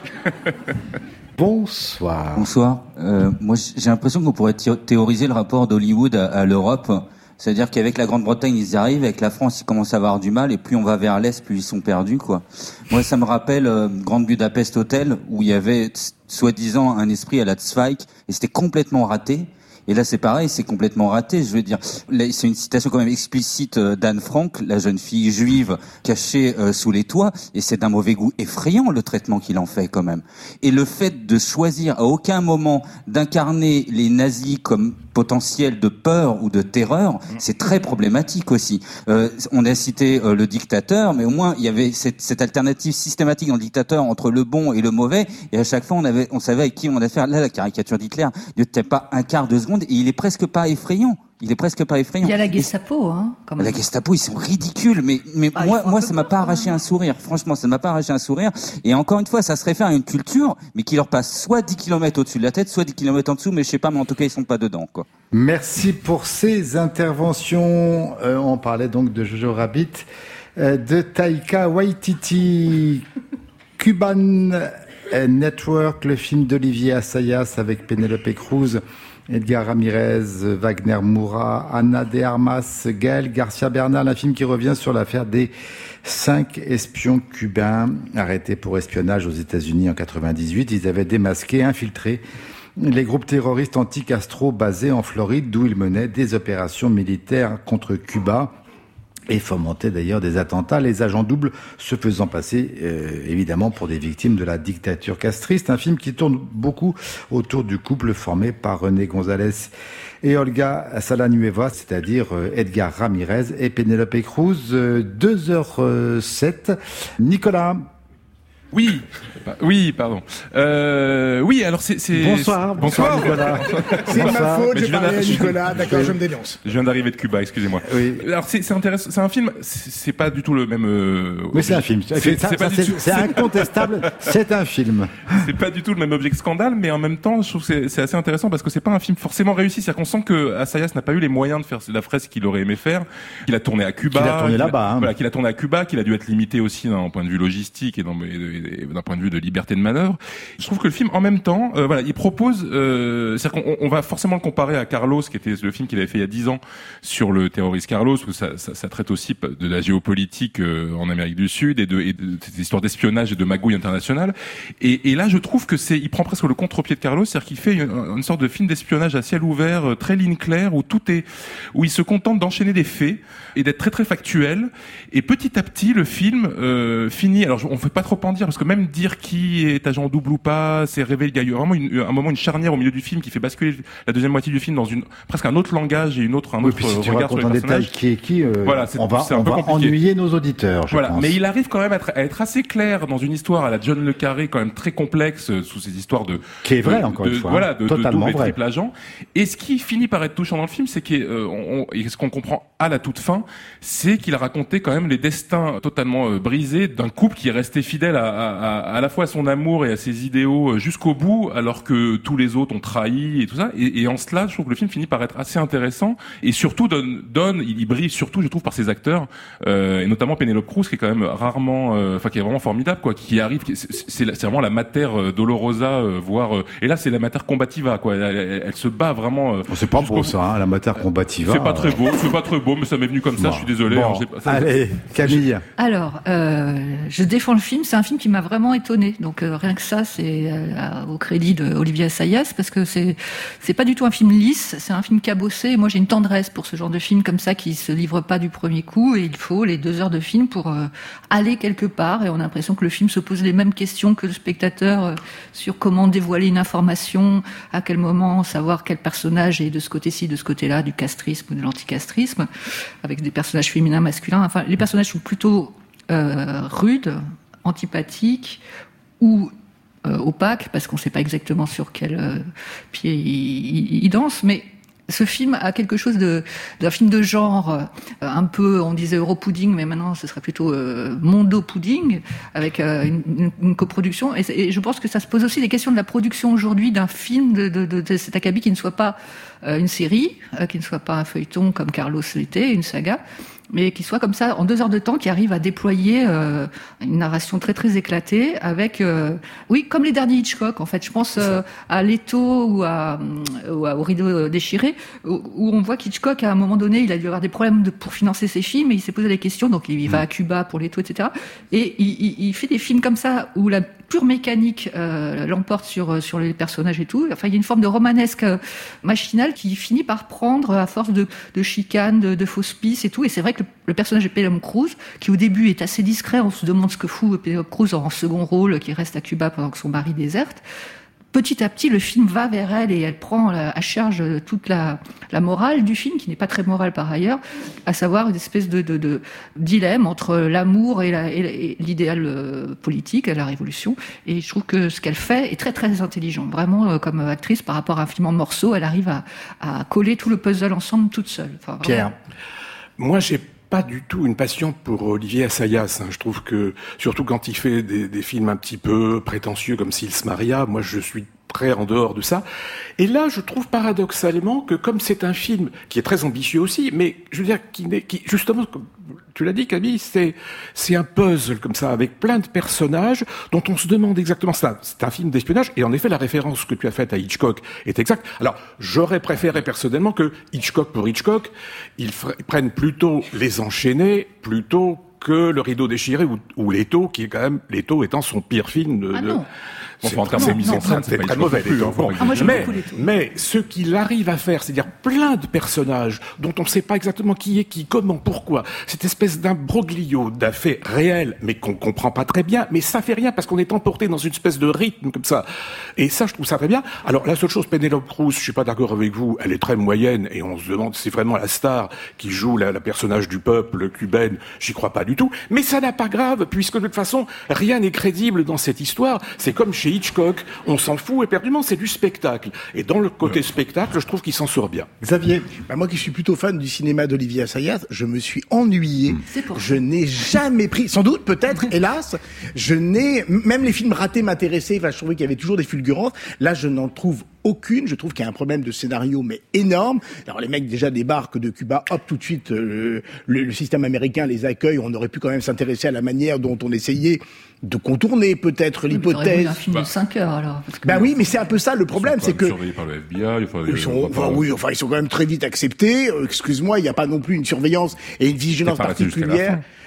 Bonsoir. Bonsoir. Euh, moi, j'ai l'impression qu'on pourrait thé- théoriser le rapport d'Hollywood à, à l'Europe. C'est-à-dire qu'avec la Grande-Bretagne, ils y arrivent, avec la France, ils commencent à avoir du mal, et plus on va vers l'Est, plus ils sont perdus, quoi. Moi, ça me rappelle euh, Grande Budapest Hotel, où il y avait, s- soi-disant, un esprit à la Zweig, et c'était complètement raté. Et là, c'est pareil, c'est complètement raté. Je veux dire, là, c'est une citation quand même explicite euh, d'Anne Frank, la jeune fille juive cachée euh, sous les toits, et c'est d'un mauvais goût effrayant le traitement qu'il en fait quand même. Et le fait de choisir à aucun moment d'incarner les nazis comme potentiel de peur ou de terreur, c'est très problématique aussi. Euh, on a cité euh, le dictateur, mais au moins il y avait cette, cette alternative systématique dans le dictateur entre le bon et le mauvais, et à chaque fois on avait, on savait avec qui on avait affaire. Là, la caricature d'Hitler ne tenait pas un quart de seconde, et il est presque pas effrayant. Il est presque pas effrayant. Il y a la Et- Gestapo, hein, quand même. la Gestapo, ils sont ridicules, mais mais Ah, ils moi font un moi peu ça m'a peur, pas quand arraché même. un sourire. Franchement, ça m'a pas arraché un sourire. Et encore une fois, ça se réfère à une culture, mais qui leur passe soit dix kilomètres au-dessus de la tête, soit dix kilomètres en dessous, mais je sais pas, mais en tout cas ils sont pas dedans, quoi. Merci pour ces interventions. Euh, on parlait donc de Jojo Rabbit, euh, de Taika Waititi, Cuban Network, le film d'Olivier Assayas avec Penélope Cruz, Edgar Ramirez, Wagner Moura, Ana de Armas, Gaël Garcia Bernal, un film qui revient sur l'affaire des cinq espions cubains arrêtés pour espionnage aux États-Unis en quatre-vingt-dix-huit. Ils avaient démasqué, infiltré les groupes terroristes anti-Castro basés en Floride, d'où ils menaient des opérations militaires contre Cuba et fomentaient d'ailleurs des attentats, les agents doubles se faisant passer euh, évidemment pour des victimes de la dictature castriste. Un film qui tourne beaucoup autour du couple formé par René González et Olga Salanueva, c'est-à-dire euh, Edgar Ramirez et Penélope Cruz. Euh, deux heures sept. Nicolas. Oui, bah, oui, pardon. Euh, oui, alors c'est, c'est Bonsoir, bonsoir, Nicolas. C'est de ma Bonsoir. faute, Mais j'ai je viens parlé à d'arriver- Nicolas, d'accord, je me dénonce. Je viens d'arriver de Cuba, excusez-moi. Oui. Alors c'est, c'est intéressant, c'est un film, c'est, c'est pas du tout le même. Euh, Mais c'est un film. C'est, C'est, ça, c'est pas ça, du c'est- tout- c'est incontestable. C'est un film. c'est pas du tout le même objet que Scandale, mais en même temps, je trouve que c'est, c'est assez intéressant parce que c'est pas un film forcément réussi. C'est-à-dire qu'on sent que Assayas n'a pas eu les moyens de faire la fresque qu'il aurait aimé faire. Qu'il a tourné à Cuba. Qu'il a tourné là-bas, hein. Voilà, qu'il a tourné à Cuba, qu'il a dû être limité aussi d'un point de vue logistique et, dans, et, et d'un point de vue de liberté de manœuvre. Je trouve que le film, en même temps, euh, voilà, il propose, euh, c'est-à-dire qu'on on va forcément le comparer à Carlos, qui était le film qu'il avait fait il y a dix ans sur le terroriste Carlos, où ça, ça, ça traite aussi de la géopolitique euh, en Amérique du Sud et de, et de ces histoires d'espionnage et de magouille internationale. Et, et là, je trouve que c'est, il prend presque le contre-pied de Carlos, c'est-à-dire qu'il fait une, une sorte de film d'espionnage à ciel ouvert, euh, très ligne claire, où tout est, où il se contente d'enchaîner des faits et d'être très très factuel. Et petit à petit, le film euh, finit. Alors, on ne fait pas trop en dire. parce que même dire qui est agent double ou pas, c'est révéler, il y a eu vraiment une, un moment, une charnière au milieu du film qui fait basculer la deuxième moitié du film dans une presque un autre langage et une autre un oui, autre puis si tu regard sur les en personnages. détail qui est qui, euh, voilà, c'est, on va, c'est un on peu va compliqué. ennuyer nos auditeurs, je voilà, pense. mais il arrive quand même à être, à être assez clair dans une histoire à la John le Carré, quand même très complexe euh, sous ces histoires de qui est vrai de, encore de, une fois, voilà, de, de totalement double et vrai. triple agent. Et ce qui finit par être touchant dans le film, c'est que euh, on, et ce qu'on comprend à la toute fin, c'est qu'il a raconté quand même les destins totalement euh, brisés d'un couple qui est resté fidèle à, à, à, à la fois à son amour et à ses idéaux jusqu'au bout, alors que tous les autres ont trahi et tout ça. Et, et en cela, je trouve que le film finit par être assez intéressant et surtout donne, donne il y brille surtout, je trouve, par ses acteurs euh, et notamment Penélope Cruz, qui est quand même rarement, enfin euh, qui est vraiment formidable, quoi, qui arrive, c'est, c'est, c'est vraiment la mater dolorosa, euh, voire euh, et là c'est la mater combativa, quoi. Elle, elle, elle se bat vraiment. Euh, oh, c'est pas beau ça, hein, la mater combativa. C'est pas très beau, c'est pas très beau, mais ça m'est venu comme ça. Bon. Je suis désolé. Bon. Hein, pas, ça, allez, Camille. Alors, euh, je défends le film. C'est un film qui m'a vraiment étonnée. Donc euh, rien que ça, c'est euh, au crédit de Olivier Assayas, parce que c'est c'est pas du tout un film lisse. C'est un film cabossé. Et moi, j'ai une tendresse pour ce genre de film comme ça qui se livre pas du premier coup. Et il faut les deux heures de film pour euh, aller quelque part. Et on a l'impression que le film se pose les mêmes questions que le spectateur euh, sur comment dévoiler une information, à quel moment savoir quel personnage est de ce côté-ci, de ce côté-là, du castrisme ou de l'anticastrisme, avec des personnages féminins, masculins. Enfin, les personnages sont plutôt euh, rudes, antipathiques ou euh, opaques, parce qu'on ne sait pas exactement sur quel euh, pied ils il dansent, mais ce film a quelque chose de d'un film de genre euh, un peu, on disait Europudding, mais maintenant ce serait plutôt euh, Mondo Pudding, avec euh, une, une, une coproduction. Et, et je pense que ça se pose aussi des questions de la production aujourd'hui d'un film de, de, de, de cet acabit qui ne soit pas euh, une série, euh, qui ne soit pas un feuilleton comme Carlos l'était, une saga, mais qui soit comme ça en deux heures de temps, qui arrive à déployer euh, une narration très très éclatée avec, euh, oui, comme les derniers Hitchcock en fait. Je pense euh, à Leto ou à, ou à Au rideau déchiré, où, où on voit qu'Hitchcock à un moment donné, il a dû avoir des problèmes de, pour financer ses films, et il s'est posé des questions. Donc il va à Cuba pour Leto, et cetera. Et il, il, il fait des films comme ça où la pure mécanique euh, l'emporte sur sur les personnages et tout. Enfin, il y a une forme de romanesque euh, machinale qui finit par prendre à force de, de chicanes, de, de fausses pistes et tout. Et c'est vrai que le, le personnage de Penélope Cruz, qui au début est assez discret, on se demande ce que fout Penélope Cruz en second rôle, qui reste à Cuba pendant que son mari déserte. Petit à petit, le film va vers elle et elle prend à charge toute la, la morale du film, qui n'est pas très morale par ailleurs, à savoir une espèce de, de, de dilemme entre l'amour et, la, et l'idéal politique, la révolution. Et je trouve que ce qu'elle fait est très très intelligent. Vraiment, comme actrice, par rapport à un film en morceaux, elle arrive à, à coller tout le puzzle ensemble toute seule. Enfin, Pierre. Moi, j'ai pas du tout une passion pour Olivier Assayas. Hein. Je trouve que, surtout quand il fait des, des films un petit peu prétentieux comme Sils Maria, moi je suis très en dehors de ça. Et là, je trouve paradoxalement que comme c'est un film qui est très ambitieux aussi, mais je veux dire, qui, n'est, qui justement, comme tu l'as dit Camille, c'est, c'est un puzzle comme ça, avec plein de personnages dont on se demande exactement, c'est un, c'est un film d'espionnage, et en effet, la référence que tu as faite à Hitchcock est exacte. Alors, j'aurais préféré personnellement que Hitchcock pour Hitchcock, ils, f- ils prennent plutôt Les Enchaînés, plutôt que Le Rideau déchiré ou, ou Leto, qui est quand même, Leto étant son pire film de... Ah de non. c'est Enfin, en termes de mise en scène, c'est c'est pas très Hitchcock mauvais, non plus, Leto. hein, faut Bon. pas Ah, moi, j'aime mais, beaucoup Leto. mais ce qu'il arrive à faire, c'est-à-dire plein de personnages dont on ne sait pas exactement qui est qui, comment, pourquoi, cette espèce d'imbroglio d'affaires réels, mais qu'on comprend pas très bien, mais ça fait rien parce qu'on est emporté dans une espèce de rythme comme ça. Et ça, je trouve ça très bien. Alors, la seule chose, Penélope Cruz, je suis pas d'accord avec vous, elle est très moyenne et on se demande si c'est vraiment la star qui joue la, la personnage du peuple cubaine. J'y crois pas du tout. Mais ça n'a pas grave, puisque de toute façon, rien n'est crédible dans cette histoire. C'est comme chez Hitchcock, on s'en fout éperdument, c'est du spectacle. Et dans le côté spectacle, je trouve qu'il s'en sort bien. Xavier. Bah, moi qui suis plutôt fan du cinéma d'Olivier Assayas, je me suis ennuyé. C'est pour Je n'ai jamais pris, sans doute, peut-être, hélas, je n'ai, même les films ratés m'intéressaient, enfin, je trouvais qu'il y avait toujours des fulgurances. Là, je n'en trouve aucune. Je trouve qu'il y a un problème de scénario, mais énorme. Alors, les mecs déjà débarquent de Cuba, hop, tout de suite, euh, le, le système américain les accueille. On aurait pu quand même s'intéresser à la manière dont on essayait de contourner peut-être Oui, mais t'aurais voulu l'hypothèse. un film de cinq heures alors. Parce que Bah oui, mais c'est un peu ça le problème, c'est que surveillés par le F B I. Enfin, ils sont, enfin, oui, enfin, ils sont quand même très vite acceptés. Euh, excuse-moi, il n'y a pas non plus une surveillance et une vigilance C'est pas resté jusqu'à la particulière. fin.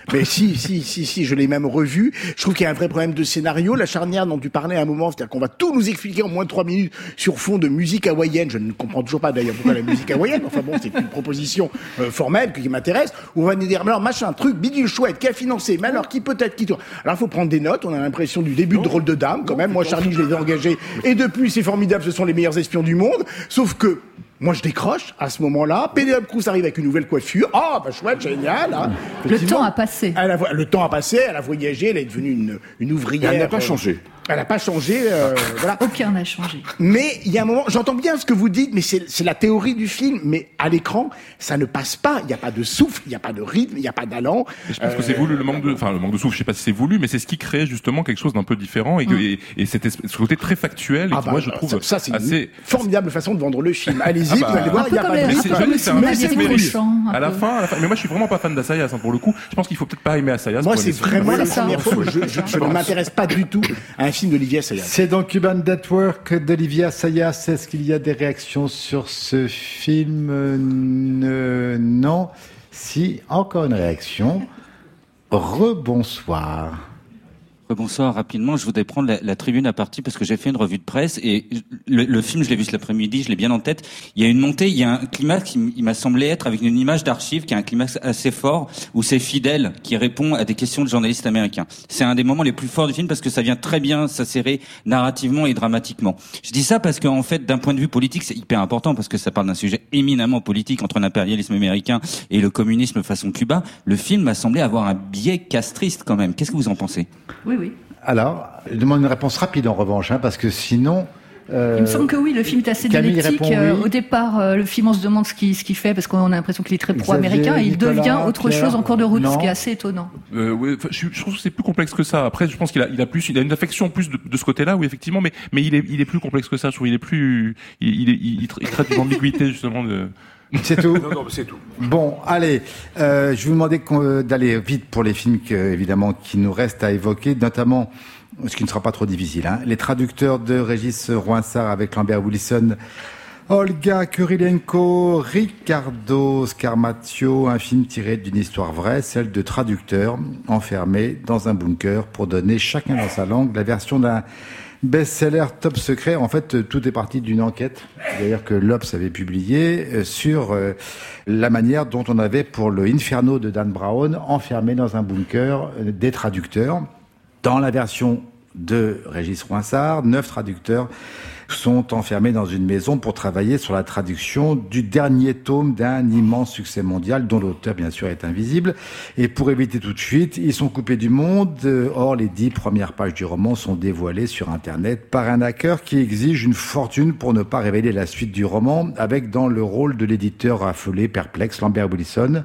Mais si, si, si, si, je l'ai même revu. Je trouve qu'il y a un vrai problème de scénario. La charnière dont tu parlais à un moment, c'est-à-dire qu'on va tout nous expliquer en moins de trois minutes sur fond de musique hawaïenne. Je ne comprends toujours pas d'ailleurs pourquoi la musique hawaïenne. Enfin bon, c'est une proposition euh, formelle qui m'intéresse. Où on va nous dire, alors machin, truc, bidule chouette, qui a financé, mais alors qui peut-être, qui... Alors il faut prendre des notes. On a l'impression du début de Drôle de Dame, quand même. Moi, Charlie, je les ai engagés. Et depuis, c'est formidable, ce sont les meilleurs espions du monde. Sauf que, moi, je décroche à ce moment-là. Penelope Cruz arrive avec une nouvelle coiffure. Ah, bah chouette, génial. Hein. Le temps a passé. Elle a, le temps a passé, elle a voyagé, elle est devenue une, une ouvrière. Elle n'a pas euh, changé. Elle n'a pas changé, euh, voilà. Aucun n'a changé. Mais il y a un moment, j'entends bien ce que vous dites, mais c'est, c'est la théorie du film. Mais à l'écran, ça ne passe pas. Il n'y a pas de souffle, il n'y a pas de rythme, il n'y a pas d'allant. Je pense euh... que c'est voulu le manque de, enfin le manque de souffle. Je sais pas si c'est voulu, mais c'est ce qui crée justement quelque chose d'un peu différent et, que, mmh. et, et cet espèce, ce côté très factuel. Et ah qui, bah, moi, je trouve ça, ça c'est assez une formidable façon de vendre le film. Allez-y, ah bah, vous allez voir, il n'y a pas de rythme. C'est un mais c'est cool. À la fin, à la fin, mais moi, je suis vraiment pas fan d'Assayas. Hein, pour le coup, je pense qu'il faut peut-être pas aimer Assayas. Moi, c'est vraiment la première fois que je, je, je ne m'intéresse pas du tout à un film d'Olivier Assayas. C'est dans Cuban Network d'Olivier Assayas. Est-ce qu'il y a des réactions sur ce film? euh, Non. Si, encore une réaction. Rebonsoir. Bonsoir, rapidement, je voudrais prendre la, la tribune à partie parce que j'ai fait une revue de presse et le, le film, je l'ai vu cet après-midi, je l'ai bien en tête. Il y a une montée, il y a un climax qui il m'a semblé être avec une image d'archive qui a un climax assez fort où c'est Fidel qui répond à des questions de journalistes américains. C'est un des moments les plus forts du film parce que ça vient très bien s'asserrer narrativement et dramatiquement. Je dis ça parce qu'en fait, d'un point de vue politique, c'est hyper important parce que ça parle d'un sujet éminemment politique entre l'impérialisme américain et le communisme façon Cuba. Le film m'a semblé avoir un biais castriste quand même. Qu'est-ce que vous en pensez? Oui, oui. Alors, je demande une réponse rapide en revanche, hein, parce que sinon... Euh, Il me semble que oui, le film est assez Camille dialectique. Répond, euh, oui. Au départ, euh, le film, on se demande ce qu'il, ce qu'il fait, parce qu'on a l'impression qu'il est très pro-américain, et il Nicolas, devient autre Pierre, chose en cours de route, non. ce qui est assez étonnant. Euh, ouais, je, je trouve que c'est plus complexe que ça. Après, je pense qu'il a, il a plus, il a une affection plus de, de ce côté-là, oui, effectivement, mais, mais il est, il est plus complexe que ça. Je trouve, il est plus, il, il, est, il, il traite de l'ambiguïté justement de. C'est tout. Non, non, c'est tout. Bon, allez, euh, je vais vous demander qu'on, d'aller vite pour les films que, évidemment, qui nous restent à évoquer, notamment, ce qui ne sera pas trop difficile, hein, les traducteurs de Régis Roinsart avec Lambert Wilson, Olga Kurilenko, Riccardo Scarmaccio, un film tiré d'une histoire vraie, celle de traducteurs enfermés dans un bunker pour donner chacun dans sa langue la version d'un best-seller top secret. En fait, tout est parti d'une enquête, d'ailleurs que l'Obs avait publié, sur euh, la manière dont on avait, pour le Inferno de Dan Brown, enfermé dans un bunker euh, des traducteurs. Dans la version de Régis Roinsart, neuf traducteurs sont enfermés dans une maison pour travailler sur la traduction du dernier tome d'un immense succès mondial dont l'auteur bien sûr est invisible. Et pour éviter toute fuite, ils sont coupés du monde. Or, les dix premières pages du roman sont dévoilées sur Internet par un hacker qui exige une fortune pour ne pas révéler la suite du roman, avec dans le rôle de l'éditeur affolé, perplexe, Lambert Wilson,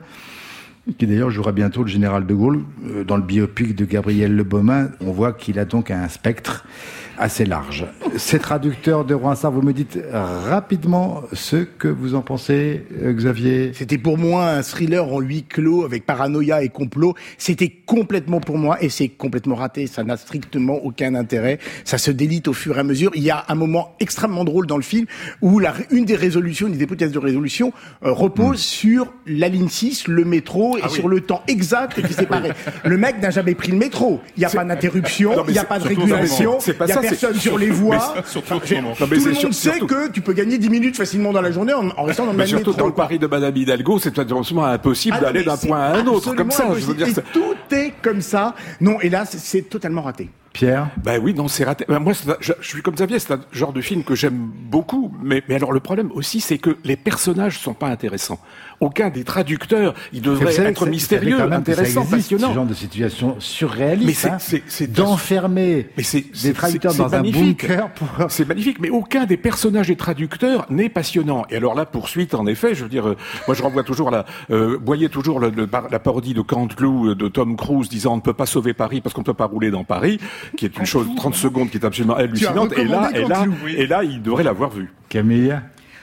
qui d'ailleurs jouera bientôt le général de Gaulle. Dans le biopic de Gabriel Le Baumin, on voit qu'il a donc un spectre assez large. Ces traducteurs de Roinsart, vous me dites rapidement ce que vous en pensez, Xavier. C'était pour moi un thriller en huis clos avec paranoïa et complot. C'était complètement pour moi, et c'est complètement raté. Ça n'a strictement aucun intérêt. Ça se délite au fur et à mesure. Il y a un moment extrêmement drôle dans le film où la, une des résolutions, une des hypothèses de résolution euh, repose mmh. sur la ligne six, le métro, et ah sur oui. le temps exact qui séparait. Le mec n'a jamais pris le métro. Il n'y a c'est... pas d'interruption, il n'y a pas de régulation, il n'y a ça, personne c'est... sur les voies. Surtout, enfin, non, tout le monde sur, sait surtout... que tu peux gagner dix minutes facilement dans la journée en, en restant dans le même métro. Surtout dans le Paris de Madame Hidalgo, c'est absolument impossible ah, d'aller d'un point à un autre comme ça. Je veux dire, et tout est comme ça. Non, et là, c'est, c'est totalement raté. Pierre? Ben oui, non, c'est raté. Ben moi, c'est un, je, je suis comme Xavier, c'est un genre de film que j'aime beaucoup, mais, mais alors le problème aussi, c'est que les personnages sont pas intéressants. Aucun des traducteurs, il devrait être mystérieux, intéressant, passionnant. Ce genre de situation surréaliste, mais c'est, hein, c'est, c'est d'enfermer mais c'est, des traducteurs c'est, dans c'est un magnifique. bunker pour... C'est magnifique, mais aucun des personnages des traducteurs n'est passionnant. Et alors là, poursuite, en effet, je veux dire, euh, moi je renvoie toujours la, euh, voyez toujours le, le, la parodie de Canteloup de Tom Cruise disant on ne peut pas sauver Paris parce qu'on ne peut pas rouler dans Paris, qui est une chose trente secondes qui est absolument hallucinante. Et là, et là, oui. et là, il devrait l'avoir vu. Camille?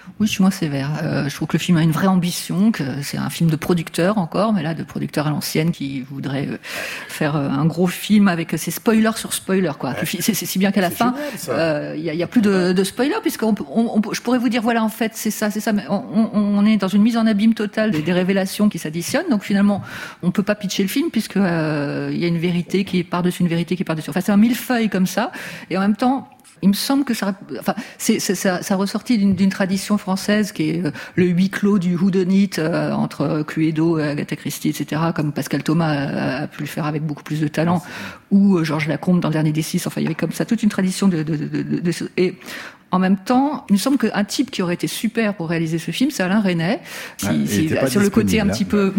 Oui, je suis moins sévère. Euh, je trouve que le film a une vraie ambition, que c'est un film de producteur encore, mais là de producteur à l'ancienne qui voudrait euh, faire euh, un gros film avec ses spoilers sur spoilers, quoi. Ouais. C'est, c'est si bien qu'à la c'est fin, il euh, y, a, y a plus de, de spoilers puisqu'on on, on, je pourrais vous dire voilà en fait c'est ça, c'est ça, mais on, on, on est dans une mise en abîme totale des, des révélations qui s'additionnent. Donc finalement, on peut pas pitcher le film puisque euh, il y a une vérité qui est par-dessus une vérité qui est par-dessus. Enfin, c'est un millefeuille comme ça, et en même temps. Il me semble que ça, enfin, c'est, c'est, ça, ça ressortit d'une, d'une tradition française qui est euh, le huis clos du whodunit euh, entre Cluedo, Agatha Christie, et cetera, comme Pascal Thomas a, a pu le faire avec beaucoup plus de talent, ou euh, Georges Lacombe dans Le Dernier des Six. Enfin, il y avait comme ça toute une tradition de, de, de, de, de et en même temps, il me semble qu'un type qui aurait été super pour réaliser ce film, c'est Alain Resnais, si, ah, si, sur le côté un petit peu.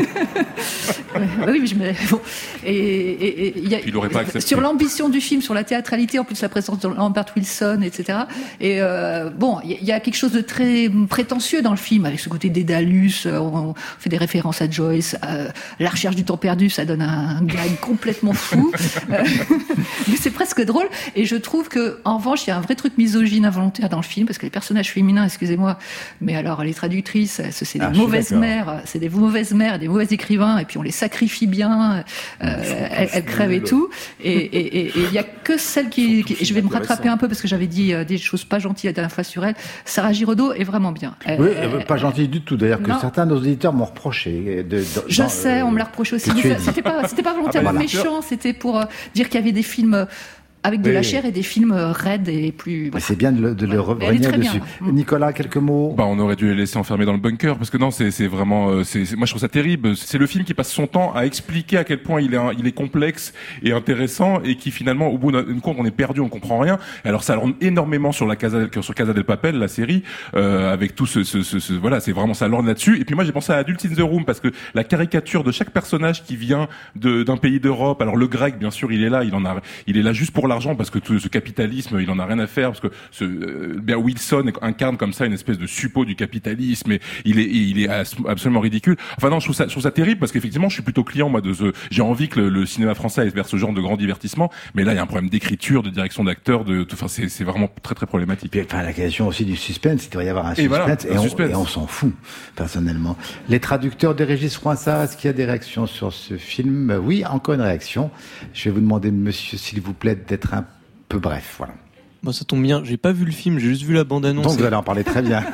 bah oui, mais je me... bon. Et, et, et, y a... il aurait pas accepté. Sur l'ambition du film, sur la théâtralité, en plus la présence de Lambert Wilson, et cetera. Et euh, bon, il y a quelque chose de très prétentieux dans le film, avec ce côté Dédalus. On fait des références à Joyce, à La Recherche du temps perdu, ça donne un gag complètement fou. Mais c'est presque drôle. Et je trouve que, en revanche, il y a un vrai truc misogyne involontaire dans le film, parce que les personnages féminins, excusez-moi, mais alors les traductrices, c'est des ah, mauvaises mères, c'est des mauvaises mères, des mauvais écrivains, et puis on les sacrifie bien, euh, elles, elles crèvent et tout, et il y a que celle qui, qui je vais me rattraper un peu parce que j'avais dit euh, des choses pas gentilles la dernière fois sur elle. Sarah Giraudot est vraiment bien. Elle, oui, elle, pas gentille du tout. D'ailleurs, que non. certains de nos éditeurs m'ont reproché. De, de, je dans, sais, euh, on me l'a reproché aussi. C'était pas, c'était pas volontairement ah ben méchant, c'était pour euh, dire qu'il y avait des films avec de oui, la chair et des films raides et plus. Voilà. C'est bien de le, de le ouais, revenir dessus. Bien. Nicolas, quelques mots. Bah, on aurait dû les laisser enfermer dans le bunker parce que non, c'est, c'est vraiment, c'est, c'est, moi je trouve ça terrible. C'est le film qui passe son temps à expliquer à quel point il est, il est complexe et intéressant et qui finalement, au bout d'une compte, on est perdu, on comprend rien. Alors ça lorne énormément sur la Casa, sur Casa del Papel, la série, euh, avec tout ce, ce, ce, ce, voilà, c'est vraiment ça lorne là-dessus. Et puis moi j'ai pensé à Adult in the Room parce que la caricature de chaque personnage qui vient de, d'un pays d'Europe. Alors le grec, bien sûr, il est là, il en a, il est là juste pour l'argent parce que tout ce capitalisme, il en a rien à faire parce que ce euh, bien Wilson incarne comme ça une espèce de suppôt du capitalisme et il est il est absolument ridicule. Enfin non, je trouve ça je trouve ça terrible parce qu'effectivement, je suis plutôt client moi de ce j'ai envie que le, le cinéma français aille vers ce genre de grand divertissement, mais là il y a un problème d'écriture, de direction d'acteurs, de enfin c'est c'est vraiment très très problématique. Et puis, enfin la question aussi du suspense, il doit y avoir un suspense et, voilà, et, un on, suspense. et on s'en fout personnellement. Les traducteurs de Régis Froissart, est-ce qu'il y a des réactions sur ce film? Oui, encore une réaction. Je vais vous demander monsieur s'il vous plaît d'être un peu bref, voilà. Bon, ça tombe bien, j'ai pas vu le film, j'ai juste vu la bande-annonce. Donc vous allez en parler très bien.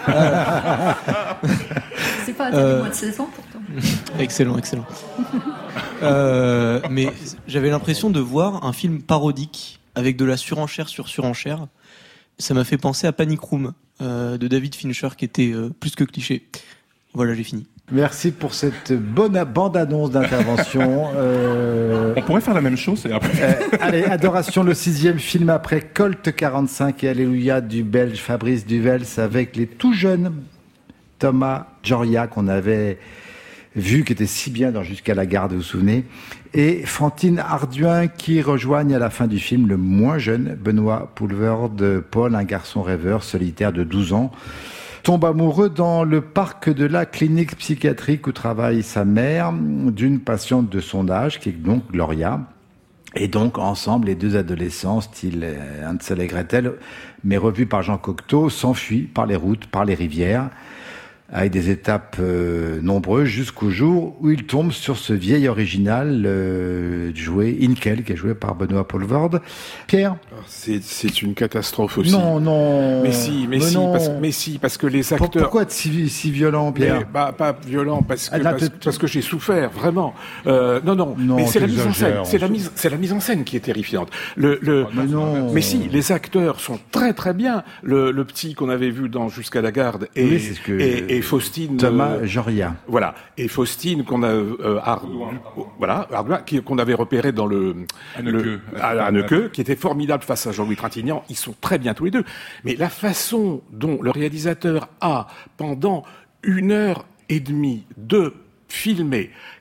C'est pas interdit euh... moins de seize ans pourtant. Excellent, excellent. euh, mais j'avais l'impression de voir un film parodique avec de la surenchère sur surenchère. Ça m'a fait penser à Panic Room euh, de David Fincher qui était euh, plus que cliché. Voilà, j'ai fini. Merci pour cette bonne bande-annonce d'intervention. Euh... On pourrait faire la même chose. Et après. euh, allez, Adoration, le sixième film après Colt quarante-cinq et Alléluia du Belge Fabrice Duvels avec les tout jeunes Thomas Joria qu'on avait vu, qui était si bien dans Jusqu'à la garde, vous vous souvenez, et Fantine Arduin qui rejoignent à la fin du film le moins jeune Benoît Poulvorde, Paul, un garçon rêveur solitaire de douze ans. Tombe amoureux dans le parc de la clinique psychiatrique où travaille sa mère d'une patiente de son âge, qui est donc Gloria. Et donc, ensemble, les deux adolescents, style Hansel et Gretel, mais revus par Jean Cocteau, s'enfuient par les routes, par les rivières, avec des étapes euh, nombreuses, jusqu'au jour où il tombe sur ce vieil original euh, joué, Inkel, qui est joué par Benoît Poulvorde. Pierre ? C'est, c'est une catastrophe aussi. Non, non. Mais si, mais, mais si, non. Parce, mais si, parce que les acteurs... Pourquoi être si, si violent, Pierre ? mais, bah, pas violent, parce que, ah, là, parce, parce que j'ai souffert, vraiment. Euh, non, non, non, mais c'est la mise en scène. C'est la mise, c'est la mise en scène qui est terrifiante. Le, le, ah, mais non. Mais si, les acteurs sont très très bien. Le, le petit qu'on avait vu dans Jusqu'à la garde et, oui, c'est ce que... et, et Faustine Thomas euh, Joria. Voilà, et Faustine qu'on a euh, Ardouin, voilà, Ardouin, qui, qu'on avait repéré dans le Anneke, Anneke, qui était formidable face à Jean-Louis Trintignant. Ils sont très bien tous les deux. Mais la façon dont le réalisateur a pendant une heure et demie de filmer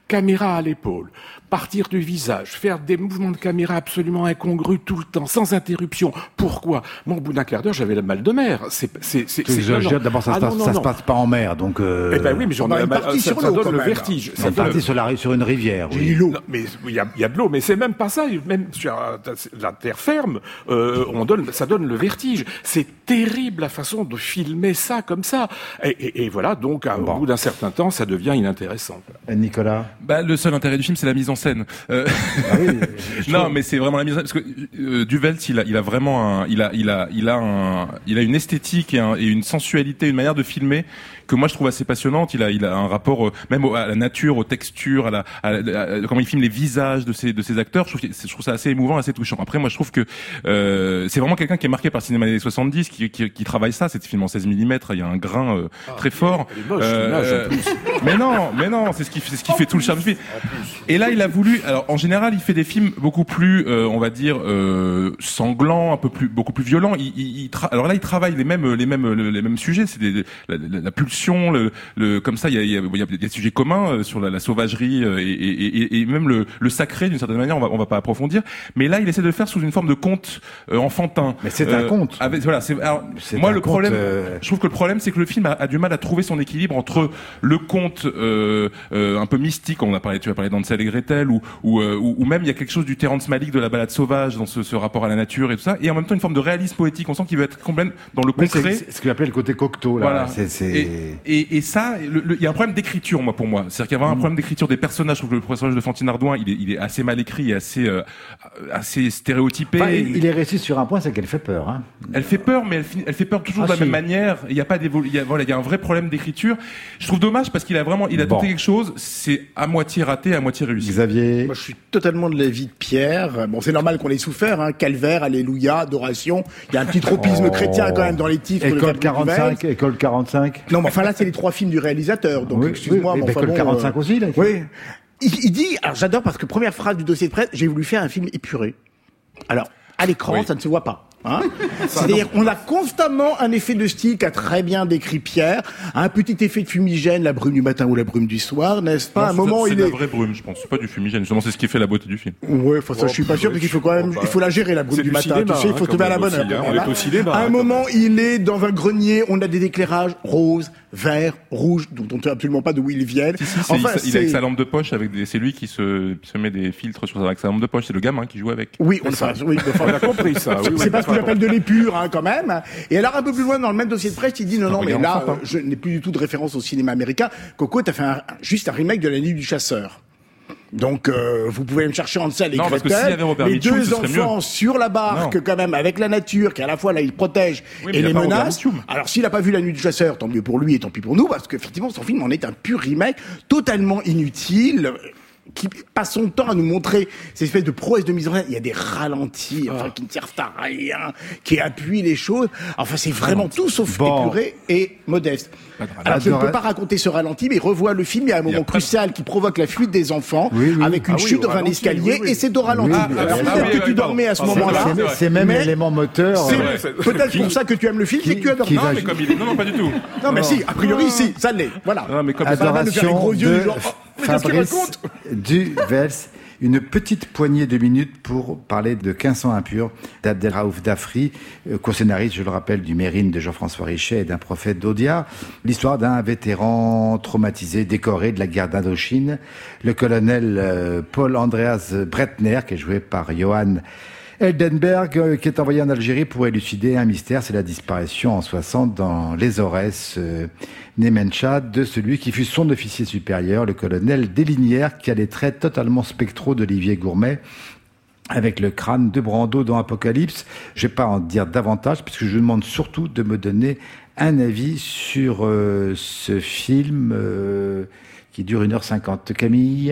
caméra à l'épaule, partir du visage, faire des mouvements de caméra absolument incongrus tout le temps, sans interruption. Pourquoi? Moi, au bout d'un quart d'heure, j'avais le mal de mer. C'est, c'est, c'est, Tu exagères, d'abord, ça, ah, se, passe, non, non, ça non. se passe pas en mer, donc... Euh... Eh ben oui, mais j'en ai partie ça, sur ça l'eau, donne quand le même. vertige. C'est parti sur, la, sur une rivière, oui. Non, mais il y a, il y a de l'eau, mais c'est même pas ça. Même sur la terre ferme, euh, on donne, ça donne le vertige. C'est terrible la façon de filmer ça comme ça. Et, et, et voilà, donc, bon. Au bout d'un certain temps, ça devient inintéressant. Nicolas? Bah, le seul intérêt du film, c'est la mise en scène. Euh... Ah oui, non, mais c'est vraiment la mise en scène, parce que euh, Duvelt, il a, il a vraiment un, il a, il a, il a un, il a une esthétique et, un, et une sensualité, une manière de filmer que moi je trouve assez passionnante. Il a, il a un rapport euh, même au, à la nature, aux textures, à la, à, à, à, comment il filme les visages de ses, de ses acteurs. Je trouve, je trouve ça assez émouvant, assez touchant. Après, moi, je trouve que euh, c'est vraiment quelqu'un qui est marqué par le cinéma des années soixante-dix, qui, qui, qui travaille ça. C'est film en seize millimètres. Il y a un grain euh, ah, très fort. Elle est moche, euh, en plus. Mais non, mais non, c'est ce qui, c'est ce qui fait tout le charme du film. Et là, il a voulu. Alors, en général, il fait des films beaucoup plus, euh, on va dire, euh, sanglants, un peu plus, beaucoup plus violents. Il, il, il tra... Alors là, il travaille les mêmes, les mêmes, les mêmes sujets. C'est des, la, la, la pulsion, le, le, comme ça, il y a, il y a, il y a des sujets communs sur la, la sauvagerie et, et, et, et même le, le sacré d'une certaine manière. On va, on va pas approfondir. Mais là, il essaie de le faire sous une forme de conte euh, enfantin. Mais c'est euh, un conte. Avec, voilà. C'est, alors, c'est moi, un le conte, problème, euh... je trouve que le problème, c'est que le film a, a du mal à trouver son équilibre entre le conte euh, euh, un peu mystique. On a parlé, tu as parlé d'Hansel et Gretel, ou, ou, euh, ou, ou même il y a quelque chose du Terrence Malick de la balade sauvage dans ce, ce rapport à la nature et tout ça, et en même temps une forme de réalisme poétique. On sent qu'il veut être complètement dans le concret. C'est, c'est ce qu'il appelait le côté Cocteau, là. Voilà. C'est, c'est... Et, et, et ça, il y a un problème d'écriture, moi, pour moi. C'est-à-dire qu'il y a vraiment un problème d'écriture des personnages. Je trouve que le personnage de Fantine Ardouin, il est, il est assez mal écrit et assez, euh, assez stéréotypé. Enfin, il est réussi sur un point, c'est qu'elle fait peur. Hein. Elle fait peur, mais elle, elle fait peur toujours ah, de la si. même manière. Il n'y a pas d'évolution. Il y a, voilà, il y a un vrai problème d'écriture. Je trouve dommage parce qu'il a vraiment, il a bon. tenté quelque chose. C'est à moitié raté, à moitié réussi. Xavier. Moi, je suis totalement de l'avis de Pierre. Bon, c'est normal qu'on ait souffert, hein. Calvaire, alléluia, adoration. Il y a un petit tropisme oh. chrétien quand même dans les titres. École quarante-cinq, École quarante-cinq. Non, mais enfin là, c'est les trois films du réalisateur. Donc, oui, excuse-moi, oui, mais mais enfin École bon, quarante-cinq euh... aussi, là. Oui. Il, il dit, alors j'adore parce que première phrase du dossier de presse, j'ai voulu faire un film épuré. Alors, à l'écran, oui. ça ne se voit pas. Hein C'est-à-dire qu'on a constamment un effet de style qu'a très bien décrit Pierre, un petit effet de fumigène, la brume du matin ou la brume du soir, n'est-ce pas? Non, un c'est moment, c'est il de est. la vraie brume, je pense. C'est pas du fumigène. Justement, c'est ce qui fait la beauté du film. Ouais, enfin, ça, oh, je suis pas sûr, parce qu'il faut quand même, bah, il faut la gérer, la brume du, du matin. Cinéma, tu sais, il faut hein, trouver à la bonne heure. Hein, on est au cinéma. À un hein, moment, il est dans un grenier, on a des éclairages roses, verts, rouges, dont on ne sait absolument pas d'où ils viennent. Si, si, enfin, il, il est avec sa lampe de poche, avec des, c'est lui qui se, se met des filtres sur avec sa lampe de poche. C'est le gamin qui joue avec. Oui, on, enfin, oui, enfin, on a compris ça. Oui, c'est oui, pas ce que j'appelle de l'épure, hein, quand même. Et alors, un peu plus loin, dans le même dossier de presse, il dit non, non, mais là, euh, je n'ai plus du tout de référence au cinéma américain. Coco, t'as fait un, juste un remake de La Nuit du Chasseur. Donc, euh, vous pouvez me chercher Hansel et non, Gretel, parce que s'il y avait Robert les Mitchum, deux ce serait enfants mieux. sur la barque, non. quand même, avec la nature, qui à la fois là, il protège oui, et les menace. Mitchum. Alors, s'il n'a pas vu La Nuit du Chasseur, tant mieux pour lui et tant pis pour nous, parce qu'effectivement, son film en est un pur remake, totalement inutile, qui passe son temps à nous montrer ces espèces de prouesses de mise en scène. Il y a des ralentis, enfin, qui ne servent à rien, qui appuient les choses. Enfin, c'est vraiment tout sauf bon. épuré et modeste. Alors, je ne peux pas raconter ce ralenti, mais il revoit le film. Il y a un moment crucial qui provoque la fuite des enfants, oui, oui. avec une ah, chute oui, dans un ralenti, escalier, oui, oui. et c'est au ralenti. Oui, Alors, oui, peut-être oui, que oui, tu dormais à ce oui, moment-là. C'est, c'est même mais l'élément moteur. c'est vrai, c'est- peut-être pour ça que tu aimes le film, qui- c'est que tu adores. qui Non, va- mais comme il est, non, non, pas du tout. non, mais si, a priori, si, ça l'est. Voilà. Non, mais comme Ça va nous faire les Adoration gros yeux de du genre, oh, mais qu'est-ce qu'il Fabrice raconte? Duvels. Une petite poignée de minutes pour parler de quinze cents impurs d'Abdelraouf Dafri, euh, co-scénariste, je le rappelle, du Mérine de Jean-François Richet et d'un prophète d'Audiard. L'histoire d'un vétéran traumatisé, décoré de la guerre d'Indochine, le colonel euh, Paul Andreas Breitner, qui est joué par Johan Eldenberg, euh, qui est envoyé en Algérie pour élucider un mystère, c'est la disparition en soixante dans les Aurès, euh, Nemencha, de celui qui fut son officier supérieur, le colonel Deslignières, qui a les traits totalement spectraux d'Olivier Gourmet, avec le crâne de Brando dans Apocalypse. Je vais pas en dire davantage, puisque je demande surtout de me donner un avis sur euh, ce film euh, qui dure une heure cinquante. Camille ?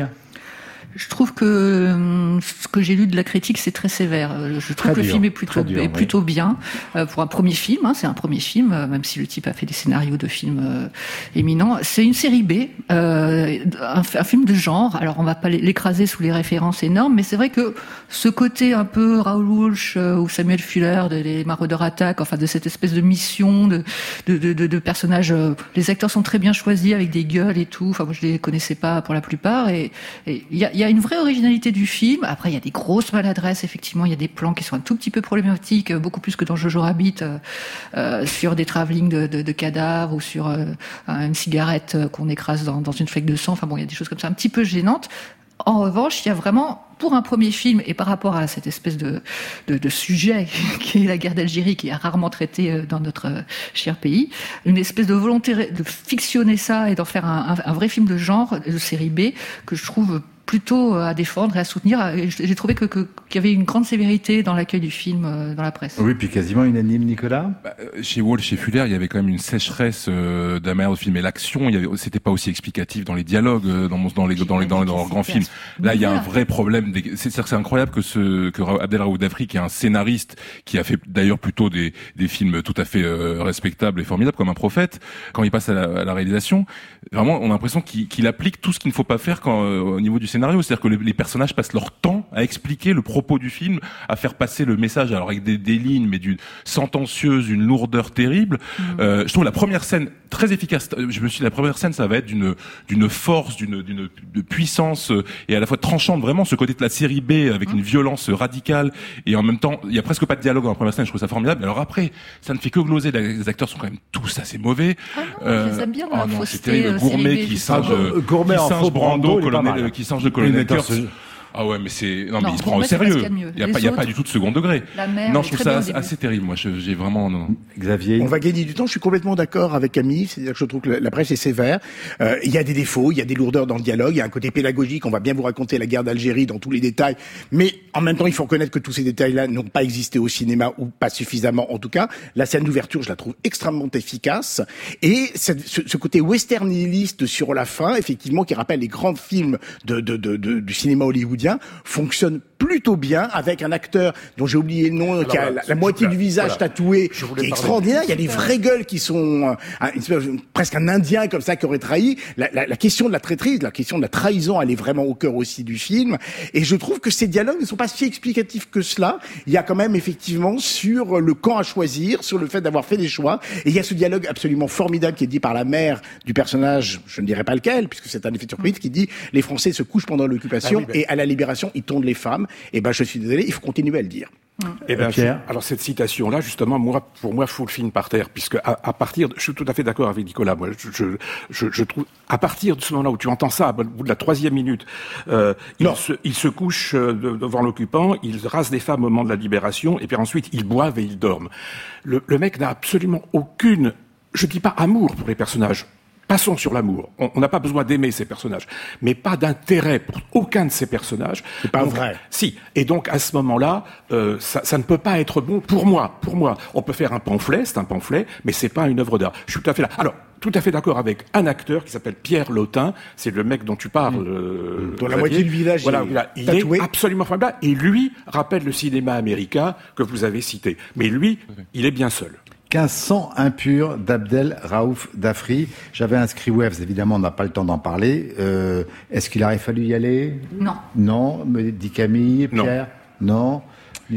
Je trouve que hum, ce que j'ai lu de la critique, c'est très sévère. Je trouve Très que le dur, film est plutôt, dur, est oui. plutôt bien euh, pour un premier film. Hein, c'est un premier film, euh, même si le type a fait des scénarios de films euh, éminents. C'est une série B, euh, un, un film de genre. Alors on va pas l'écraser sous les références énormes, mais c'est vrai que ce côté un peu Raoul Walsh euh, ou Samuel Fuller de Les Maraudeurs attaquent, enfin de cette espèce de mission de de, de, de, de personnages. Euh, les acteurs sont très bien choisis avec des gueules et tout. Enfin moi je les connaissais pas pour la plupart et il y a, y a une vraie originalité du film. Après, il y a des grosses maladresses, effectivement. Il y a des plans qui sont un tout petit peu problématiques, beaucoup plus que dans Jojo Rabbit, euh, euh, sur des travelling de, de, de cadavres ou sur euh, une cigarette qu'on écrase dans, dans une flaque de sang. Enfin bon, il y a des choses comme ça un petit peu gênantes. En revanche, il y a vraiment, pour un premier film, et par rapport à cette espèce de, de, de sujet qui est la guerre d'Algérie, qui est rarement traité dans notre cher pays, une espèce de volonté de fictionner ça et d'en faire un, un, un vrai film de genre, de série B, que je trouve plutôt à défendre et à soutenir. J'ai trouvé que, que, qu'il y avait une grande sévérité dans l'accueil du film dans la presse. Oui, puis quasiment unanime, Nicolas. Bah, chez Walsh, chez Fuller, il y avait quand même une sécheresse euh, de la manière de filmer l'action. Il y avait, c'était pas aussi explicatif dans les dialogues, euh, dans, dans les dans les dans, les, dans leurs grands films. Là, il y a un vrai problème. Des, c'est, c'est incroyable que ce que Abdel Raoud Dafri, qui est un scénariste, qui a fait d'ailleurs plutôt des des films tout à fait euh, respectables et formidables, comme Un Prophète, quand il passe à la, à la réalisation, vraiment, on a l'impression qu'il, qu'il applique tout ce qu'il ne faut pas faire quand euh, au niveau du scénario, c'est-à-dire que les, les personnages passent leur temps à expliquer le propos du film, à faire passer le message, alors avec des, des lignes, mais d'une sentencieuse, une lourdeur terrible. Mmh. Euh, je trouve la première scène très efficace. Je me suis dit, la première scène, ça va être d'une d'une force, d'une d'une de puissance et à la fois tranchante, vraiment ce côté de la série B avec mmh. une violence radicale et en même temps, il y a presque pas de dialogue dans la première scène. Je trouve ça formidable. Alors après, ça ne fait que gloser. Les acteurs sont quand même tous assez mauvais. Ah non, euh, je les aime bien dans oh la non, fausseté, c'est terrible. Gourmet qui singe, euh, Gourmet qui en singe faux Brando, Brando colonel, qui singe le colonel Kurtz. Ah ouais, mais c'est non, non mais il se prend au sérieux. Il y a pas, il y a pas du tout de second degré. Non, je trouve ça assez, assez terrible. Moi, je, j'ai vraiment non. Xavier, on va gagner du temps. Je suis complètement d'accord avec Camille. C'est-à-dire que je trouve que la presse est sévère. Euh, il y a des défauts, il y a des lourdeurs dans le dialogue, il y a un côté pédagogique. On va bien vous raconter la guerre d'Algérie dans tous les détails, mais en même temps, il faut reconnaître que tous ces détails-là n'ont pas existé au cinéma ou pas suffisamment. En tout cas, la scène d'ouverture, je la trouve extrêmement efficace. Et cette, ce, ce côté westerniliste sur la fin, effectivement, qui rappelle les grands films de, de, de, de, du cinéma hollywoodien, fonctionne plutôt bien avec un acteur dont j'ai oublié le nom, alors, qui a voilà, la, la moitié du visage voilà. tatoué, qui est extraordinaire. Il y a des vraies gueules qui sont euh, une, presque un Indien comme ça qui aurait trahi. La, la, la question de la traîtrise, la question de la trahison, elle est vraiment au cœur aussi du film. Et je trouve que ces dialogues ne sont pas si explicatifs que cela. Il y a quand même effectivement sur le camp à choisir, sur le fait d'avoir fait des choix. Et il y a ce dialogue absolument formidable qui est dit par la mère du personnage, je ne dirais pas lequel, puisque c'est un effet de surprise, qui dit les Français se couchent pendant l'occupation ah oui, ben... et à la libération ils tournent les femmes. Et ben je suis désolé, il faut continuer à le dire. Mmh. Eh ben, Pierre. Alors cette citation-là, justement, moi, pour moi, fout le film par terre, puisque à, à partir, de, je suis tout à fait d'accord avec Nicolas. Moi, je, je, je, je trouve, à partir de ce moment-là où tu entends ça, au bout de la troisième minute, euh, il se, il se couche de, devant l'occupant, il rase des femmes au moment de la libération, et puis ensuite ils boivent et ils dorment. Le, le mec n'a absolument aucune, je dis pas amour pour les personnages. Passons sur l'amour. On n'a pas besoin d'aimer ces personnages, mais pas d'intérêt pour aucun de ces personnages. C'est pas donc, vrai. Si. Et donc à ce moment-là, euh, ça, ça ne peut pas être bon pour moi. Pour moi, on peut faire un pamphlet, c'est un pamphlet, mais c'est pas une œuvre d'art. Je suis tout à fait là. Alors, tout à fait d'accord avec un acteur qui s'appelle Pierre Lotin. C'est le mec dont tu parles. Mmh. Euh, dont la moitié du village. Voilà, est il tatoué. est absolument formidable. Et lui rappelle le cinéma américain que vous avez cité. Mais lui, il est bien seul. quinze cents impurs d'Abdel Raouf Dafri. J'avais inscrit Waves, évidemment, on n'a pas le temps d'en parler. Euh, est-ce qu'il aurait fallu y aller ? Non. Non, me dit Camille, Pierre ? Non. non. Nicolas ?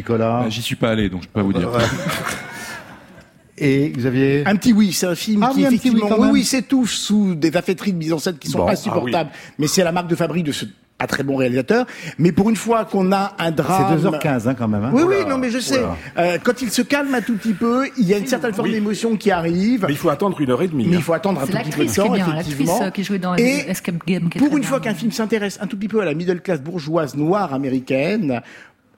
bah, J'y suis pas allé, donc je peux pas vous dire. Et Xavier ? Un petit oui, c'est un film ah, qui oui, effectivement, oui, oui, oui, s'étouffe sous des affaîtries de mise en scène qui sont bon, pas supportables, ah, oui. mais c'est la marque de fabrique de ce pas très bon réalisateur, mais pour une fois qu'on a un drame... C'est deux heures quinze hein, quand même. Hein. Oui, Oula, oui, non mais je sais. Euh, quand il se calme un tout petit peu, il y a une certaine forme oui. d'émotion qui arrive. Mais il faut attendre une heure et demie. Mais il faut attendre un c'est tout petit peu de temps, bien, effectivement. Qui jouait dans et Escape Game, pour une fois qu'un film s'intéresse un tout petit peu à la middle class bourgeoise noire américaine,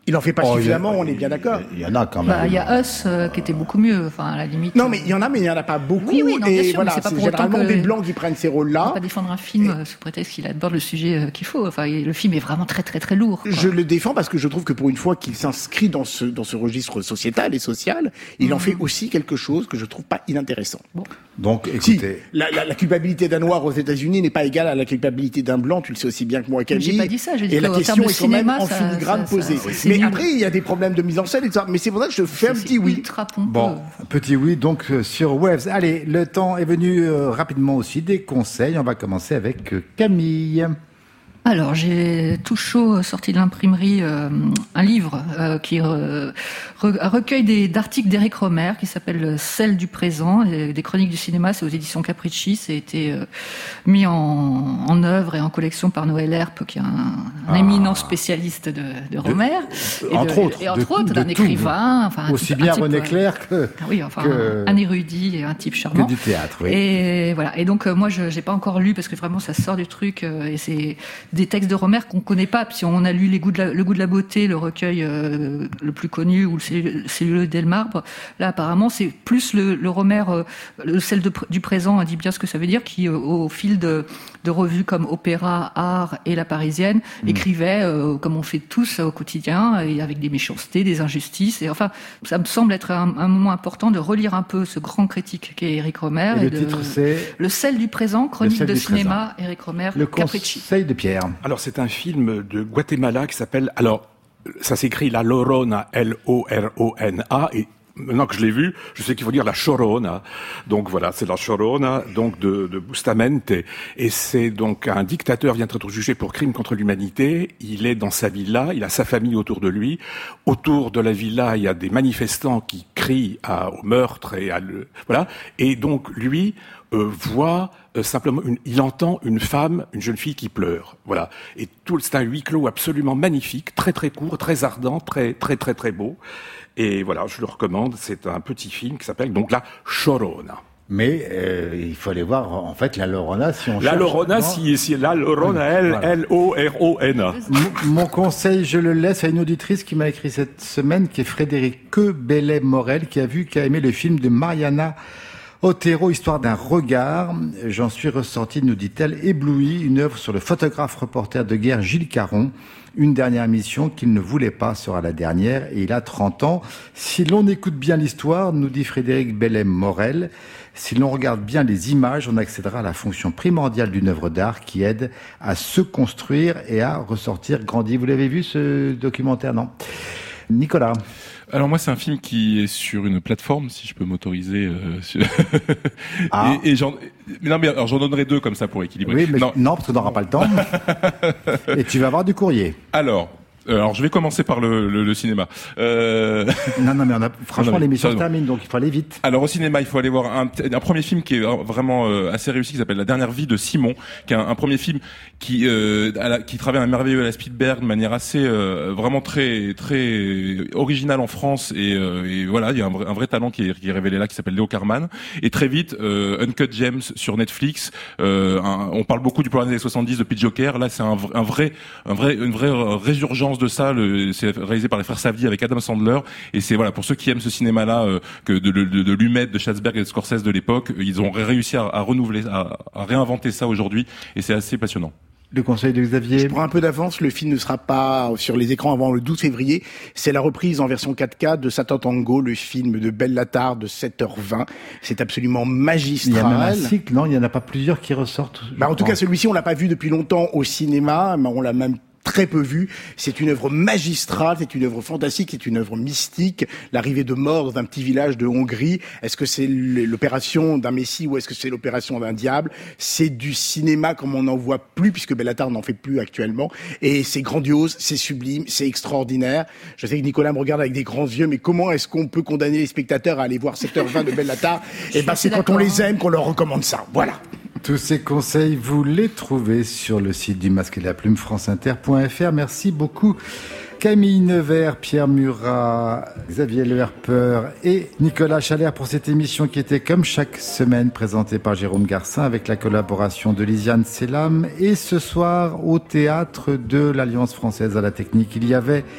Il en fait pas Oh, suffisamment, il y a- on est bien d'accord. Il y en a quand même. Bah, il y a Us euh, qui était beaucoup mieux, enfin à la limite. Non, mais il y en a, mais il y en a pas beaucoup. Oui, oui, non, bien et sûr, voilà, mais c'est pas c'est pour autant généralement que- des blancs qui prennent ces On peut rôles-là. pas défendre un film euh, sous prétexte qu'il aborde le sujet euh, qu'il faut. Enfin, le film est vraiment très très très lourd. quoi. Je le défends parce que je trouve que pour une fois qu'il s'inscrit dans ce dans ce registre sociétal et social, il en fait aussi quelque chose que je trouve pas inintéressant. Donc, Si, écoutez. la, la, la culpabilité d'un noir aux États-Unis n'est pas égale à la culpabilité d'un blanc, tu le sais aussi bien que moi, Camille. J'ai pas dit ça, j'ai dit et la qu'en question termes de est quand même cinéma, en ça- filigrane ça- posée. ça- c'est Mais nul. après, il y a des problèmes de mise en scène et tout ça. Mais c'est pour ça que je fais un C'est petit oui. ultra pompeux. Bon, petit oui, donc euh, sur Waves. Allez, le temps est venu euh, rapidement aussi des conseils. On va commencer avec euh, Camille. Alors, j'ai tout chaud sorti de l'imprimerie euh, un livre euh, qui euh, re- un recueil des- d'articles d'Éric Rohmer qui s'appelle Celle du présent, et des chroniques du cinéma. C'est aux éditions Capricci. Ça a été euh, mis en, en œuvre et en collection par Noël Herpe, qui est un, un Ah. éminent spécialiste de, de Rohmer. Et entre de- autres, Et entre de- autres, de d'un tout. écrivain. Enfin, un Aussi type- bien un type, René euh, Clair que, Ah oui, enfin, que- un érudit et un type que charmant. du théâtre. Oui. Et voilà. Et donc euh, moi, je j'ai pas encore lu parce que vraiment ça sort du truc euh, et c'est des textes de Rohmer qu'on connaît pas. Puis on a lu les goûts de la, le goût de la beauté, le recueil euh, le plus connu ou le cellu- celluleux d'Elmarbre. Là, apparemment, c'est plus le, le Rohmer, euh, le celle de pr- du présent, dit bien ce que ça veut dire, qui euh, au fil de, de revues comme Opéra, Art et La Parisienne écrivait euh, comme on fait tous au quotidien et avec des méchancetés, des injustices. Et enfin, ça me semble être un, un moment important de relire un peu ce grand critique qu'est Éric Rohmer. Et le de- titre, c'est Le sel du présent, chronique sel de du cinéma, Éric Rohmer, le Capricci. conseil de Pierre. Alors, c'est un film de Guatemala qui s'appelle, alors, ça s'écrit La Llorona, L O R O N A, et maintenant que je l'ai vu, je sais qu'il faut dire La Chorona. Donc voilà, c'est La Chorona, donc de, de Bustamante. Et c'est donc un dictateur vient être jugé pour crime contre l'humanité. Il est dans sa villa, il a sa famille autour de lui. Autour de la villa, il y a des manifestants qui crient à, au meurtre et à le, voilà. Et donc, lui, euh, voit euh, simplement, une, il entend une femme, une jeune fille qui pleure, voilà. Et tout, c'est un huis clos absolument magnifique, très très court, très ardent, très très très très beau. Et voilà, je le recommande. C'est un petit film qui s'appelle donc La Chorona. Mais euh, il faut aller voir en fait la Llorona si on La cherche. Llorona, Non. si, si La Llorona, L Voilà. L O R O N A. Mon- Mon conseil, je le laisse à une auditrice qui m'a écrit cette semaine, qui est Frédéric Bellet-Morel, qui a vu, qui a aimé le film de Mariana Otero, Histoire d'un regard. J'en suis ressorti, nous dit-elle, ébloui, une œuvre sur le photographe-reporter de guerre Gilles Caron. Une dernière mission qu'il ne voulait pas sera la dernière, et il a trente ans. Si l'on écoute bien l'histoire, nous dit Frédéric Bellet-Morel, si l'on regarde bien les images, on accédera à la fonction primordiale d'une œuvre d'art qui aide à se construire et à ressortir grandi. Vous l'avez vu ce documentaire, non? Nicolas. Alors moi, c'est un film qui est sur une plateforme, si je peux m'autoriser. Euh, sur... Ah. Et, et j'en, mais non, mais alors j'en donnerai deux comme ça pour équilibrer. Oui, mais non. non, parce qu'on n'aura pas le temps. Et tu vas avoir du courrier. Alors, euh, alors je vais commencer par le, le, le cinéma. Euh... Non, non, mais on a, franchement, Non, mais l'émission se sérieusement. termine, donc il faut aller vite. Alors au cinéma, il faut aller voir un, un premier film qui est vraiment euh, assez réussi, qui s'appelle La dernière vie de Simon, qui est un, un premier film qui euh, à la, qui travaille un merveilleux à la Spielberg de manière assez euh, vraiment très très originale en France et, euh, et voilà, il y a un vrai, un vrai talent qui est, qui est révélé là, qui s'appelle Léo Carman. Et très vite, euh, Uncut Gems sur Netflix. Euh, un, on parle beaucoup du plan des années soixante-dix de Pete Joker. Là, c'est un, un vrai, un vrai, une vraie résurgence de ça. Le, c'est réalisé par les frères Safdie avec Adam Sandler. Et c'est voilà, pour ceux qui aiment ce cinéma-là, euh, que de, de, de, de Lumet, de Schatzberg et de Scorsese de l'époque, ils ont réussi à, à renouveler, à, à réinventer ça aujourd'hui. Et c'est assez passionnant. Le conseil de Xavier. Je prends un peu d'avance, le film ne sera pas sur les écrans avant le douze février. C'est la reprise en version quatre K de Satan Tango, le film de Belle Lattard de sept heures vingt. C'est absolument Il y a même un magistral. cycle, non? Il n'y en a pas plusieurs qui ressortent. je Bah, en tout crois. cas, celui-ci, on l'a pas vu depuis longtemps au cinéma, mais on l'a même très peu vu. C'est une œuvre magistrale, c'est une œuvre fantastique, c'est une œuvre mystique. L'arrivée de mort d'un petit village de Hongrie, est-ce que c'est l'opération d'un messie ou est-ce que c'est l'opération d'un diable? C'est du cinéma comme on n'en voit plus, puisque Belle Lattard n'en fait plus actuellement. Et c'est grandiose, c'est sublime, c'est extraordinaire. Je sais que Nicolas me regarde avec des grands yeux, mais comment est-ce qu'on peut condamner les spectateurs à aller voir sept heures vingt de Belle Lattard? Et ben, assez c'est quand on d'accord, les hein. aime qu'on leur recommande ça. Voilà. Tous ces conseils, vous les trouvez sur le site du Masque et de la Plume, franceinter point f r. Merci beaucoup Camille Nevers, Pierre Murat, Xavier Le Herper et Nicolas Chalère pour cette émission qui était comme chaque semaine présentée par Jérôme Garcin avec la collaboration de Lisiane Selam. Et ce soir, au théâtre de l'Alliance française à la technique, il y avait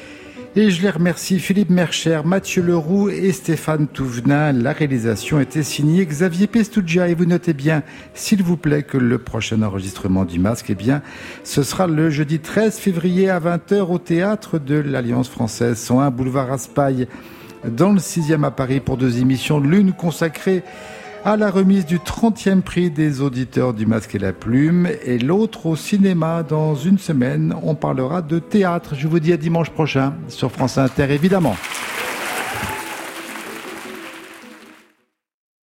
Et je les remercie, Philippe Mercher, Mathieu Leroux et Stéphane Touvenin. La réalisation était signée Xavier Pestugia. Et vous notez bien, s'il vous plaît, que le prochain enregistrement du Masque, eh bien, ce sera le jeudi treize février à vingt heures au théâtre de l'Alliance française, cent un boulevard Raspail, dans le sixième à Paris, pour deux émissions, l'une consacrée à la remise du trentième prix des auditeurs du Masque et la Plume, et l'autre au cinéma. Dans une semaine, on parlera de théâtre. Je vous dis à dimanche prochain sur France Inter, évidemment.